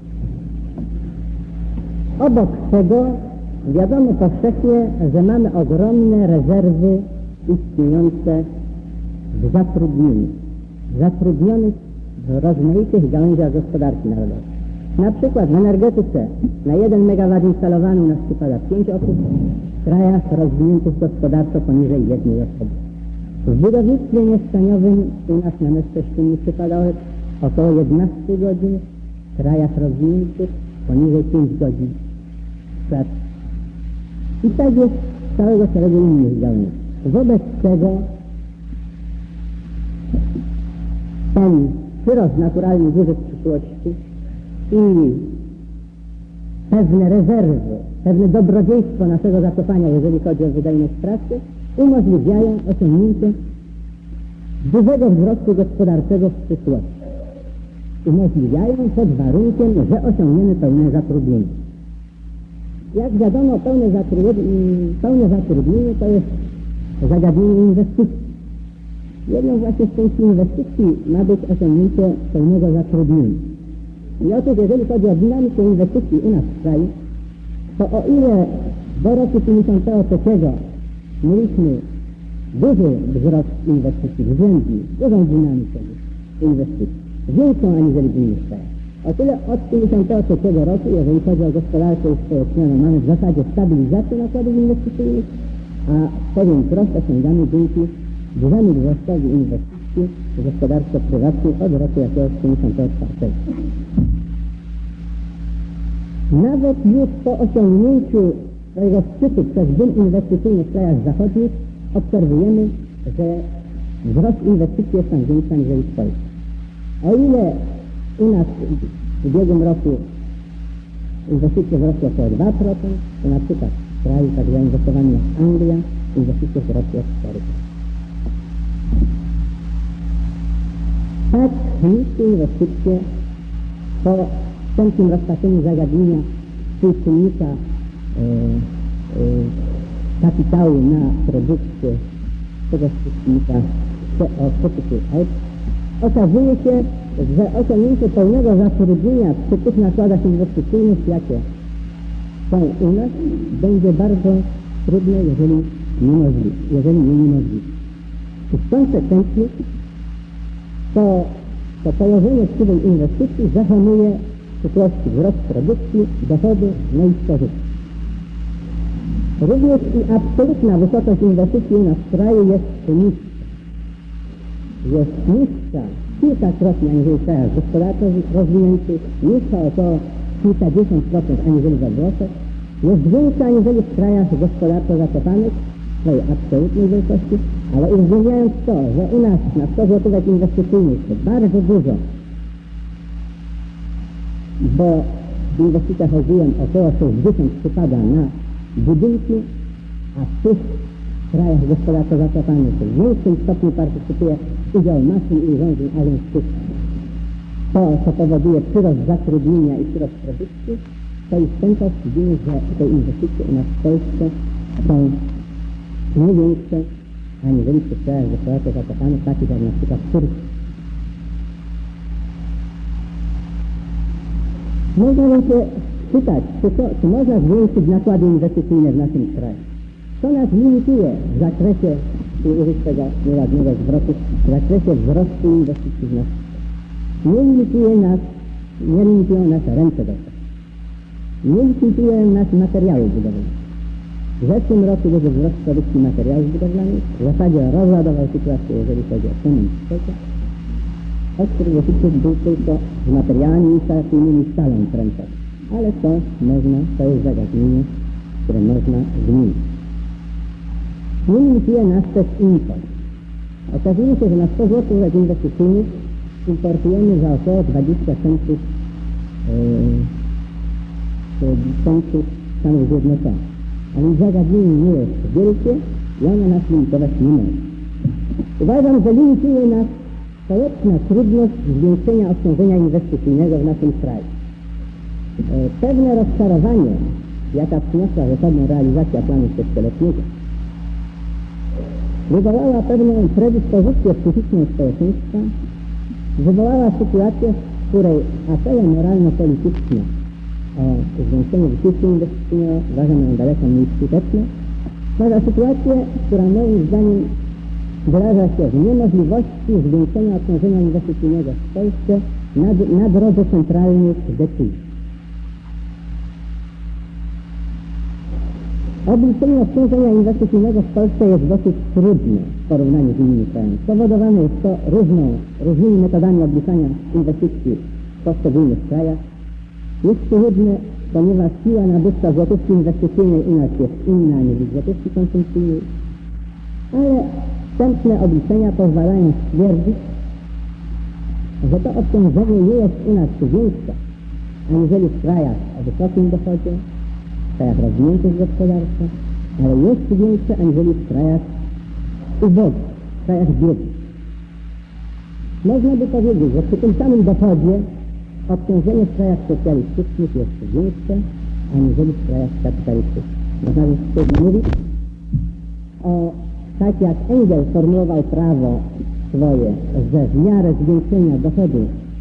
Obok tego wiadomo powszechnie, że mamy ogromne rezerwy istniejące w zatrudnieniu, zatrudnionych w rozmaitych gałęziach gospodarki narodowej. Na przykład w energetyce na jeden megawat instalowany u nas przypada pięć osób, w krajach rozwiniętych gospodarczo poniżej jednej osoby. W budownictwie mieszkaniowym u nas na mężczyzn przypada około jedenaście godzin, w krajach rozwiniętych poniżej pięć godzin pracy. I tak jest całego szeregu innych gałęzi. Wobec tego ten przyrost naturalny duży w przyszłości i pewne rezerwy, pewne dobrodziejstwo naszego zacofania, jeżeli chodzi o wydajność pracy, umożliwiają osiągnięcie dużego wzrostu gospodarczego w przyszłości. Umożliwiają pod warunkiem, że osiągniemy pełne zatrudnienie. Jak wiadomo, pełne zatrudnienie, pełne zatrudnienie to jest zagadnienie inwestycji. Jedną właśnie z części inwestycji ma być osiągnięcie pełnego zatrudnienia. I otóż, jeżeli chodzi o dynamikę inwestycji u nas w kraju, to o ile do roku pięćdziesiątego trzeciego mieliśmy duży wzrost inwestycji, względnie dużą dynamikę inwestycji, większą aniżeli w innych krajach, o tyle od pięćdziesiątego trzeciego roku, jeżeli chodzi o gospodarkę i społeczną, mamy w zasadzie stabilizację nakładów inwestycyjnych, a pewien wzrost osiągamy dzięki dużemu wzrostowi inwestycji gospodarczo-prywatnej od roku jakiegoś pięćdziesiątego czwartego. Nawet już po osiągnięciu swojego szczytu przez boom inwestycyjny w krajach zachodnich obserwujemy, że wzrost inwestycji jest tam większy aniżeli w Polsce. O ile u nas w ubiegłym roku inwestycje wzrosły około dwa procent, to na przykład w kraju tak zainwestowany jak Anglia inwestycje wzrosły o cztery procent. Tak niskie inwestycje po wstępnym rozpatrzeniu zagadnienia współczynnika e, e, kapitału na produkcję tego współczynnika o spotyku okazuje się, że osiągnięcie pełnego zatrudnienia przy tych nakładach inwestycyjnych, jakie są u nas, będzie bardzo trudne, jeżeli niemożliwe, jeżeli nie niemożliwe. I konsekwentnie to, to położenie krzywej inwestycji zahamuje przyszłości wzrost produkcji, dochody, no i spożycia. Również i absolutna wysokość inwestycji u nas w kraju jest niska. Jest niższa kilkakrotnie aniżeli w krajach gospodarczo rozwiniętych, niższa o około kilkadziesiąt procent aniżeli we Włoszech, jest większa aniżeli w krajach gospodarczo zakopanych w swojej absolutnej wielkości, ale uwzględniając to, że u nas na sto złotówek inwestycyjnych jest bardzo dużo, bo w inwestycjach ogółem około sześćdziesiąt przypada na budynki, a w tych krajach gospodarczo zakopanych w większym stopniu partycypuje udział maszyn i urządzeń, a więc tych, to, co powoduje przyrost zatrudnienia i przyrost produkcji, to i w ten sposób widzimy, że te inwestycje u nas w Polsce są nie większe, aniżeli w tych krajach gospodarczo zakopanych, takich jak na przykład Turcja. Można więc pytać, czy, to, czy można zwiększyć nakłady inwestycyjne w naszym kraju? Co nas limituje w zakresie, czy użyć tego nieładnego zwrotu, w zakresie wzrostu inwestycji w naszym kraju? Nie limituje nas, nie limitują nas ręce do tego. Nie limitują nas materiały budowlane. W zeszłym roku będzie wzrost produkcji materiałów budowlanych, w zasadzie rozładował sytuację, jeżeli chodzi o cenę w świecie. Ostry deficyt był tylko z materiałami instalacyjnymi, stalą prędzej. Ale to można, to jest zagadnienie, które można zmienić. Nie limituje nas też import. Okazuje się, że na sto złotych inwestycyjnych importujemy za około dwadzieścia centów yy, centów Stanów Zjednoczonych. A więc zagadnienie nie jest wielkie i ono nas limitować nie może. Uważam, że limituje nas społeczna trudność zwiększenia obciążenia inwestycyjnego w naszym kraju. Pewne rozczarowanie, jaka przyniosła zasadną realizacja planu sześcioletniego, wywołała pewną predyspozycję psychiczną społeczeństwa, wywołała sytuację, w której apele moralno-polityczne o zwiększeniu wysiłku inwestycyjnego uważam ją daleko mniej skuteczne, stwarza sytuację, która moim zdaniem wyraża się w niemożliwości zwiększenia obciążenia inwestycyjnego w Polsce na, na drodze centralnych decyzji. Obliczenie obciążenia inwestycyjnego w Polsce jest dosyć trudne w porównaniu z innymi krajami. Spowodowane jest to różną, różnymi metodami obliczania inwestycji w poszczególnych krajach. Jest trudne, ponieważ siła nabywcza złotówki inwestycyjnej u nas jest inna niż złotówki konsumpcyjnej, ale wstępne obliczenia pozwalają stwierdzić, że to obciążenie nie jest u nas większe aniżeli w krajach o wysokim dochodzie, w krajach rozwiniętych gospodarczo, ale jest większe aniżeli w krajach ubogich, w krajach biednych. Można by powiedzieć, że przy tym samym dochodzie obciążenie w krajach socjalistycznych jest większe aniżeli w krajach kapitalistycznych. Można by mówić o, tak jak Engels formułował prawo swoje, że w miarę zwiększenia dochodu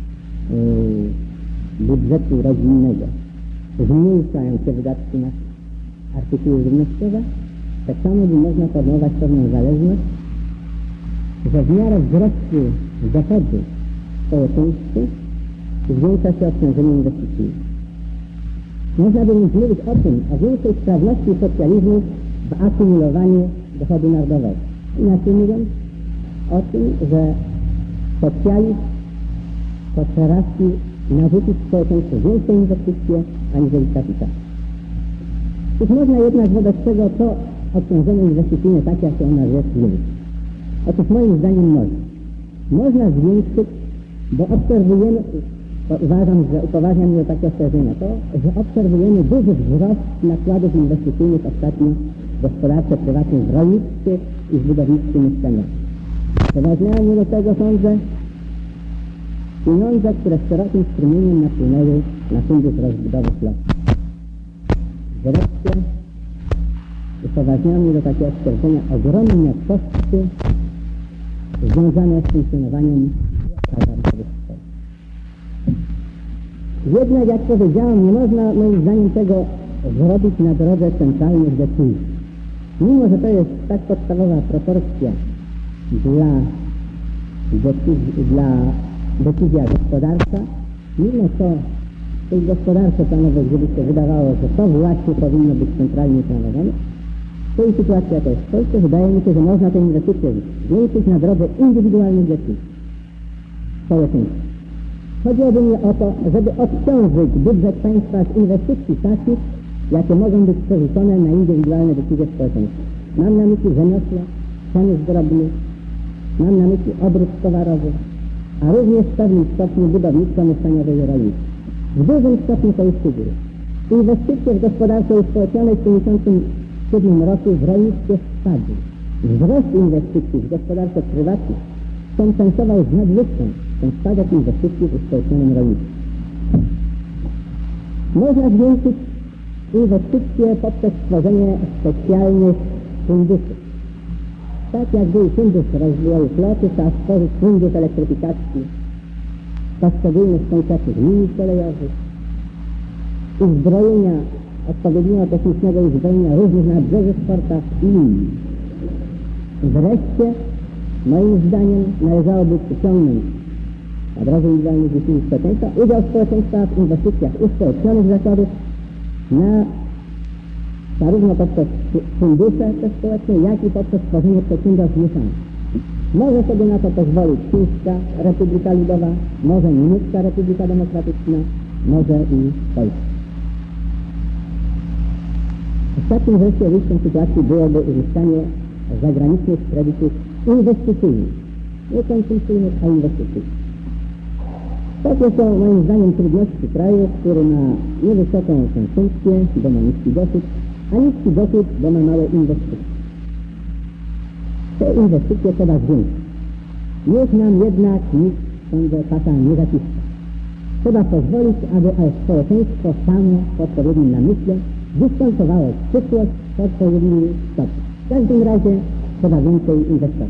yy, budżetu rodzinnego zmniejszają się wydatki na artykuły żywnościowe, tak samo by można formułować pewną zależność, że w miarę wzrostu dochodu społeczeństwa zwiększa się obciążenie inwestycyjne. Można by więc mówić o tym, o większej sprawności socjalizmu w akumulowaniu dochodu narodowego. Inaczej mówiąc, o tym, że socjalizm to przerasti narzucić społeczeństwu większe inwestycje aniżeli kapitał. Cóż można jednak wobec tego to obciążenie inwestycyjne tak jak ono jest zwiększyć? Otóż moim zdaniem można. Można zwiększyć, bo obserwujemy, uważam, że upoważnia mnie do takiego stwierdzenia to, że obserwujemy duży wzrost nakładów inwestycyjnych ostatnio w gospodarce prywatnej, w rolnictwie i w budownictwie mieszkaniowym. Upoważniają mnie do tego, sądzę, pieniądze, które z szerokim strumieniem napłynęły na fundusz rozbudowy floty. Wreszcie upoważniają mnie do takiego stwierdzenia ogromne koszty związane z funkcjonowaniem hazardowych w Polsce. Jednak, jak powiedziałem, nie można moim zdaniem tego zrobić na drodze centralnych decyzji. Mimo, że to jest tak podstawowa proporcja dla decyzji, dla decyzja gospodarcza, mimo to w tej gospodarce planowej, gdyby się wydawało, że to właśnie powinno być centralnie planowane, w tej sytuacji, jaka jest w Polsce, wydaje mi się, że można te inwestycje zwiększyć na drodze indywidualnych decyzji społeczeństwa. Chodziłoby mi o to, żeby odciążyć budżet państwa z inwestycji takich, jakie mogą być przerzucone na indywidualne decyzje społeczeństwa. Mam na myśli rzemiosło, przemysł drobny, mam na myśli obrót towarowy, a również w pewnym stopniu budownictwo mieszkaniowe i rolnictwo. W dużym stopniu to już się dzieje. Inwestycje w gospodarce uspołecznionej w tysiąc dziewięćset pięćdziesiątym siódmym roku w rolnictwie spadły. Wzrost inwestycji w gospodarce prywatnej kompensował z nadwyżką ten spadek inwestycji w uspołecznionym rolnictwie. Można zwiększyć inwestycje poprzez stworzenie specjalnych funduszy. Tak jak był fundusz rozwoju floty, trzeba stworzyć fundusz elektryfikacji poszczególnych konkretnych linii kolejowych, uzbrojenia, odpowiedniego technicznego uzbrojenia różnych na brzegu sportach i linii. Wreszcie, moim zdaniem, należałoby przyciągnąć na drodze indywidualnych decyzji społeczeństwa udział społeczeństwa w inwestycjach uspołecznionych zakładów na zarówno poprzez fundusze te społeczne, jak i poprzez tworzenie przedsiębiorstw mieszanych. Może sobie na to pozwolić Chińska Republika Ludowa, może Niemiecka Republika Demokratyczna, może i Polska. Ostatnim wreszcie wyjściem sytuacji byłoby uzyskanie zagranicznych kredytów inwestycyjnych. Nie konsumpcyjnych, a inwestycyjnych. Takie są moim zdaniem trudności kraju, który ma niewysoką konsumpcję, bo ma niski dochód, a niski dochód, bo ma małe inwestycje. Te inwestycje trzeba zwiększyć. Niech nam jednak nikt sądzę pasa nie zaciska. Trzeba pozwolić, aby społeczeństwo samo w odpowiednim namyśle dyskontowało przyszłość w odpowiednim stopniu. W każdym razie trzeba więcej inwestować.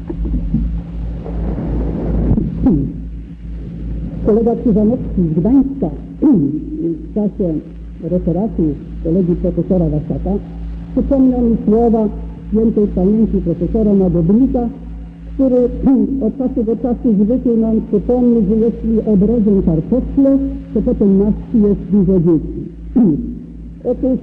Kolega Krzyżanowski z Gdańska w czasie referacji kolegi profesora Waszaka przypomniał mi słowa świętej pamięci profesora Nadobnika, który od czasu do czasu zwykł nam przypomnieć, że jeśli obrodzą kartofle, to potem na wsi jest dużo dzieci. Otóż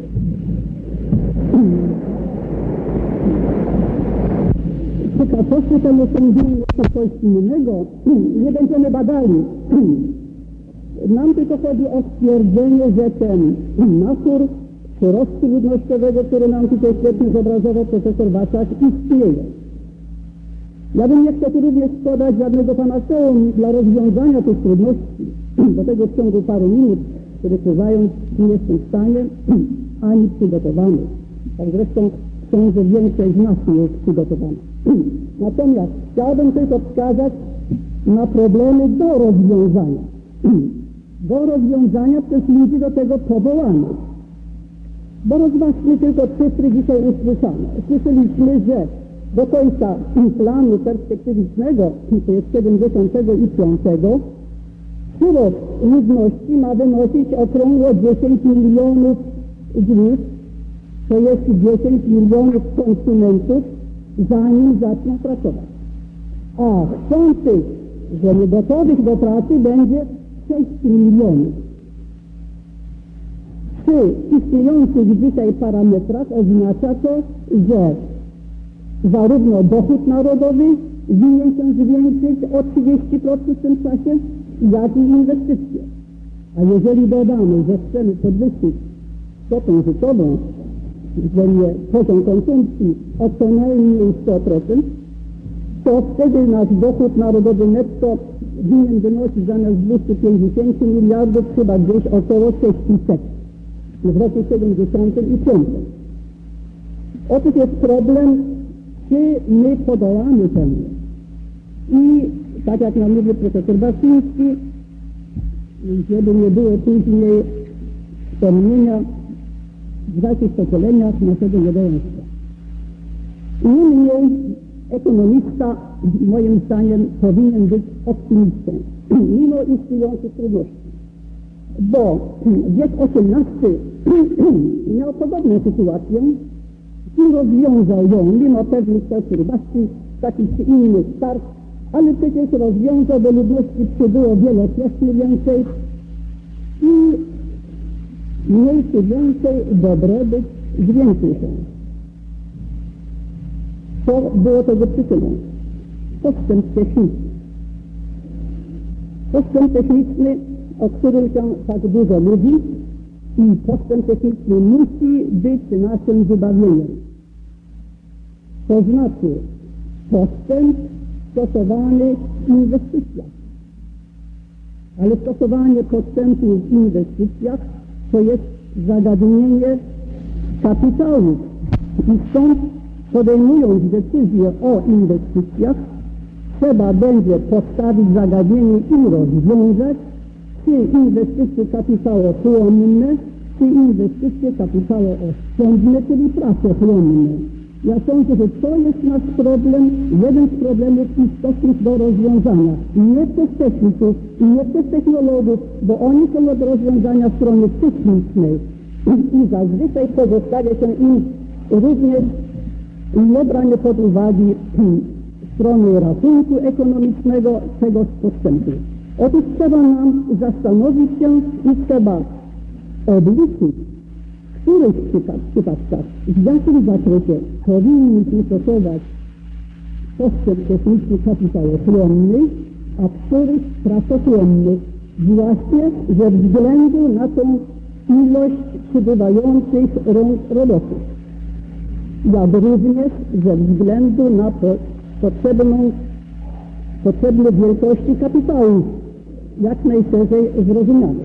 czy kartofle to nie są winne, to coś innego, nie będziemy badali. Nam tylko chodzi o stwierdzenie, że ten naszór przyrostu ludnościowego, który nam tutaj świetnie zobrazował profesor Waszak, istnieje. Ja bym nie chciał tu również podać żadnego panaceum dla rozwiązania tych trudności, do tego w ciągu paru minut, które trwając nie jestem w stanie, ani przygotowany. Tak zresztą sądzę, większość z nas nie jest przygotowana. Natomiast chciałbym tylko wskazać na problemy do rozwiązania. Do rozwiązania przez ludzi do tego powołanych. Bo rozważmy tylko cyfry dzisiaj usłyszane. Słyszeliśmy, że do końca planu perspektywicznego, to jest siedemdziesiątego piątego, przyrost ludności ma wynosić okrągło dziesięć milionów dni, to jest dziesięć milionów konsumentów, zanim zaczną pracować. A chcących, że nie gotowych do pracy będzie sześć milionów. Przy istniejących dzisiaj parametrach oznacza to, że zarówno dochód narodowy winien się zwiększyć o trzydzieści procent w tym czasie, jak i inwestycje. A jeżeli dodamy, że chcemy podwyższyć stopień życiową, względnie poziom konsumpcji o co najmniej sto procent, to wtedy nasz dochód narodowy netto winien wynosić zamiast dwieście pięćdziesiąt miliardów chyba gdzieś około sześćset w roku siedemdziesiątym piątym. Otóż jest problem, czy my podołamy temu. I tak jak nam mówi profesor Baczyński, żeby nie było później wspomnienia w dalszych pokoleniach naszego niedołęstwa. Niemniej ekonomista, moim zdaniem, powinien być optymistą, mimo istniejących trudności. bo wiek osiemnasty miał podobną sytuację i rozwiązał ją mimo pewnych perturbacji, takich czy innych start, ale przecież rozwiązał, bo ludności przybyło wielokrotnie więcej i mniejszy więcej dobrobyt zwiększył się. To było tego przyczyną. Postęp techniczny. Postęp techniczny, o którym się tak dużo mówi, i postęp techniczny musi być naszym wybawieniem. To znaczy postęp stosowany w inwestycjach. Ale stosowanie postępu w inwestycjach to jest zagadnienie kapitału. I stąd, podejmując decyzję o inwestycjach, trzeba będzie postawić zagadnienie i rozwiązać, czy inwestycje kapitałochłonne, czy inwestycje kapitałooszczędne, czyli pracochłonne. Ja sądzę, że to jest nasz problem, jeden z problemów istotnych do rozwiązania. Nie przez techników i nie przez technologów, bo oni są od rozwiązania strony technicznej. I zazwyczaj pozostawia się im również niebranie pod uwagę strony ratunku ekonomicznego tegoż postępu. Otóż trzeba nam zastanowić się i trzeba obliczyć, w których przypadkach, w jakim zakresie powinniśmy stosować postęp techniczny kapitałochłonny, a w których pracochłonny, właśnie ze względu na tą ilość przybywających rąk roboczych, jak również ze względu na po, potrzebną, potrzebne wielkości kapitału, jak najszerzej zrozumiane.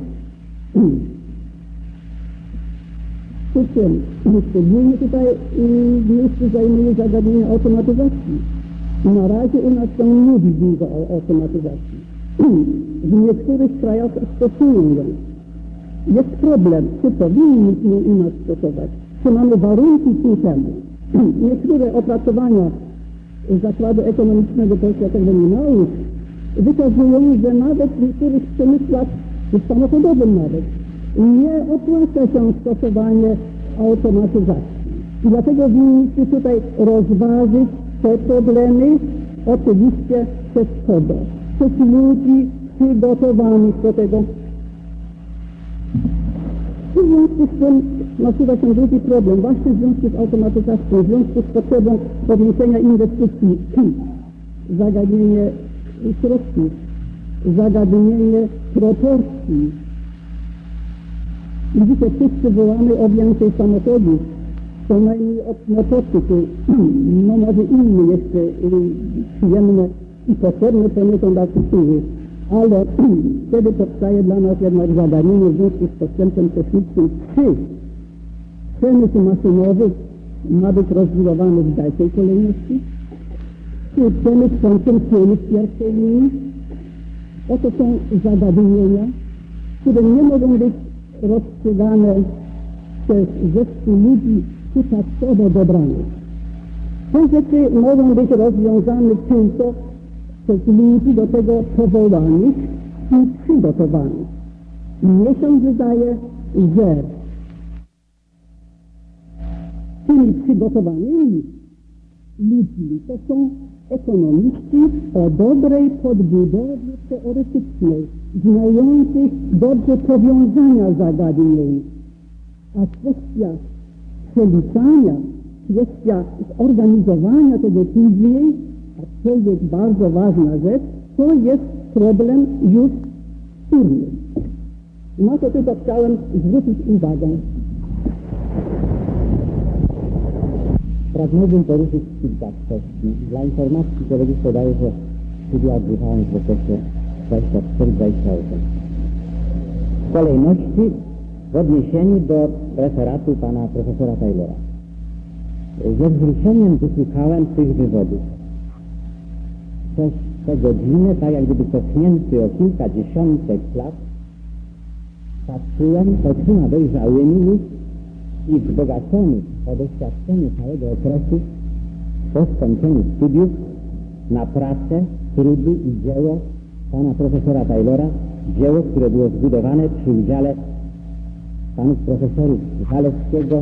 Przy czym szczególnie tutaj miejsce zajmuje zagadnienie automatyzacji. Na razie u nas się nie mówi dużo o automatyzacji. W niektórych krajach stosują ją. Jest problem, czy powinniśmy u nas stosować, czy mamy warunki ku temu. Niektóre opracowania Zakładu Ekonomicznego Polskiej Akademii Nauk wykazują, że nawet w niektórych przemysłach, w samochodowym nawet, nie opłaca się stosowanie automatyzacji. I dlatego winniśmy tutaj rozważyć te problemy, oczywiście przez kogo? Przez ludzi przygotowanych do tego. W związku z tym nasuwa się drugi problem, właśnie w związku z automatyzacją, w związku z potrzebą podniesienia inwestycji, zagadnienie środków, zagadnienie proporcji. Widzicie, wszyscy wołamy o więcej samochodów, co najmniej od motocyklu, no może inne jeszcze przyjemne i potrzebne poniekąd artykuły, ale wtedy powstaje dla nas jednak zagadnienie w związku z postępem technicznym, czy przemysł maszynowy ma być rozbudowany w dalszej kolejności, czy przemysł konsumpcyjny w pierwszej linii. Oto są zagadnienia, które nie mogą być rozstrzygane przez zespół ludzi przypadkowo dobranych. Te rzeczy mogą być rozwiązane tylko przez ludzi do tego powołanych i przygotowanych. Mnie się wydaje, że tymi przygotowanymi ludźmi to są ekonomiści o dobrej podbudowie teoretycznej, znających dobrze powiązania zagadnień, a kwestia przeliczania, kwestia zorganizowania tego później, a to jest bardzo ważna rzecz, to jest problem już wtórny. Na to tylko chciałem zwrócić uwagę. Pragnąłbym poruszyć kilka kwestii. Dla informacji kolegów podaję, że studia odbywałem w okresie dwadzieścia cztery dwadzieścia osiem. W kolejności w odniesieniu do referatu pana profesora Taylora. Ze wzruszeniem wysłuchałem tych wywodów. Przez te godziny, tak jak gdyby cofnięty o kilka dziesiątek lat, patrzyłem oczyma dojrzałymi już i wzbogacony o doświadczenie całego okresu po skończeniu studiów na pracę, trudy i dzieło pana profesora Taylora dzieło, które było zbudowane przy udziale panów profesorów Zalewskiego,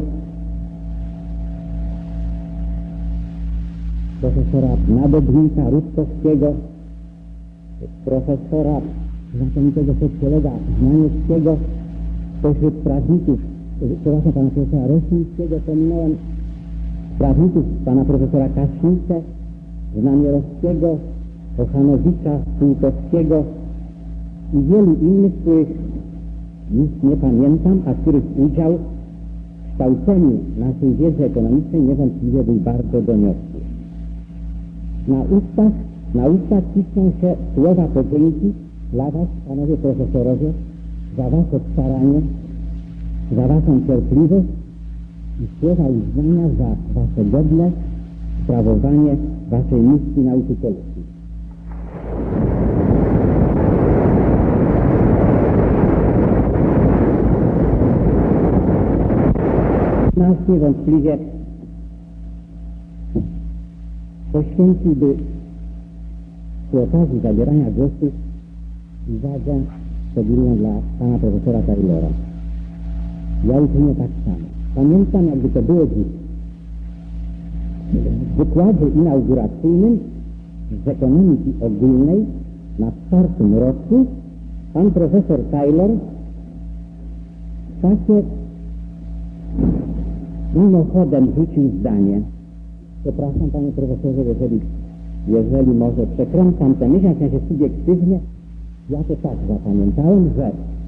profesora Nadobnika, Rutkowskiego, profesora znakomitego socjologa Znanieckiego, pośród prawników, przepraszam, pana profesora Rosińskiego, pominąłem prawników pana profesora Kaszinkę, Znamierowskiego, Ochanowicza, Półkowskiego i wielu innych, których nic nie pamiętam, a których udział w kształceniu naszej wiedzy ekonomicznej niewątpliwie był bardzo doniosły. Na ustach, na ustach cisną się słowa podzięki dla was, panowie profesorowie, za wasze staranie, za waszą cierpliwość i słowa uznania za wasze godne sprawowanie waszej misji nauczycielskiej. Nas niewątpliwie poświęciłby przy okazji zabierania głosu uwagę szczególną dla pana profesora Taylora. Ja uczynię tak samo. Pamiętam, jakby to było dziś. W wykładzie inauguracyjnym z ekonomiki ogólnej na czwartym roku pan profesor Taylor w czasie mimochodem rzucił zdanie. Przepraszam, panie profesorze, jeżeli, jeżeli może przekręcam tę myśl, w sensie subiektywnie, ja to tak zapamiętałem, że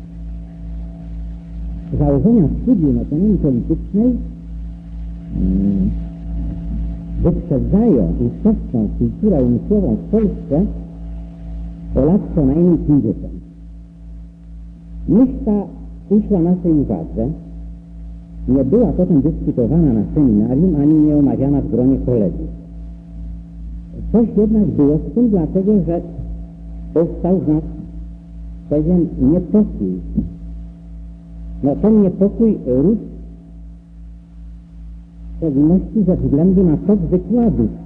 założenia studium ekonomii politycznej hmm, wyprzedzają ówczesną kulturę umysłową w Polsce o lat co najmniej pięćdziesiąt. Myśl ta uszła naszej uwadze, nie była potem dyskutowana na seminarium, ani nie omawiana w gronie kolegów. Coś jednak było z tym, dlatego że powstał w nas pewien niepokój. No ten niepokój rósł w szczególności ze względu na tok wykładów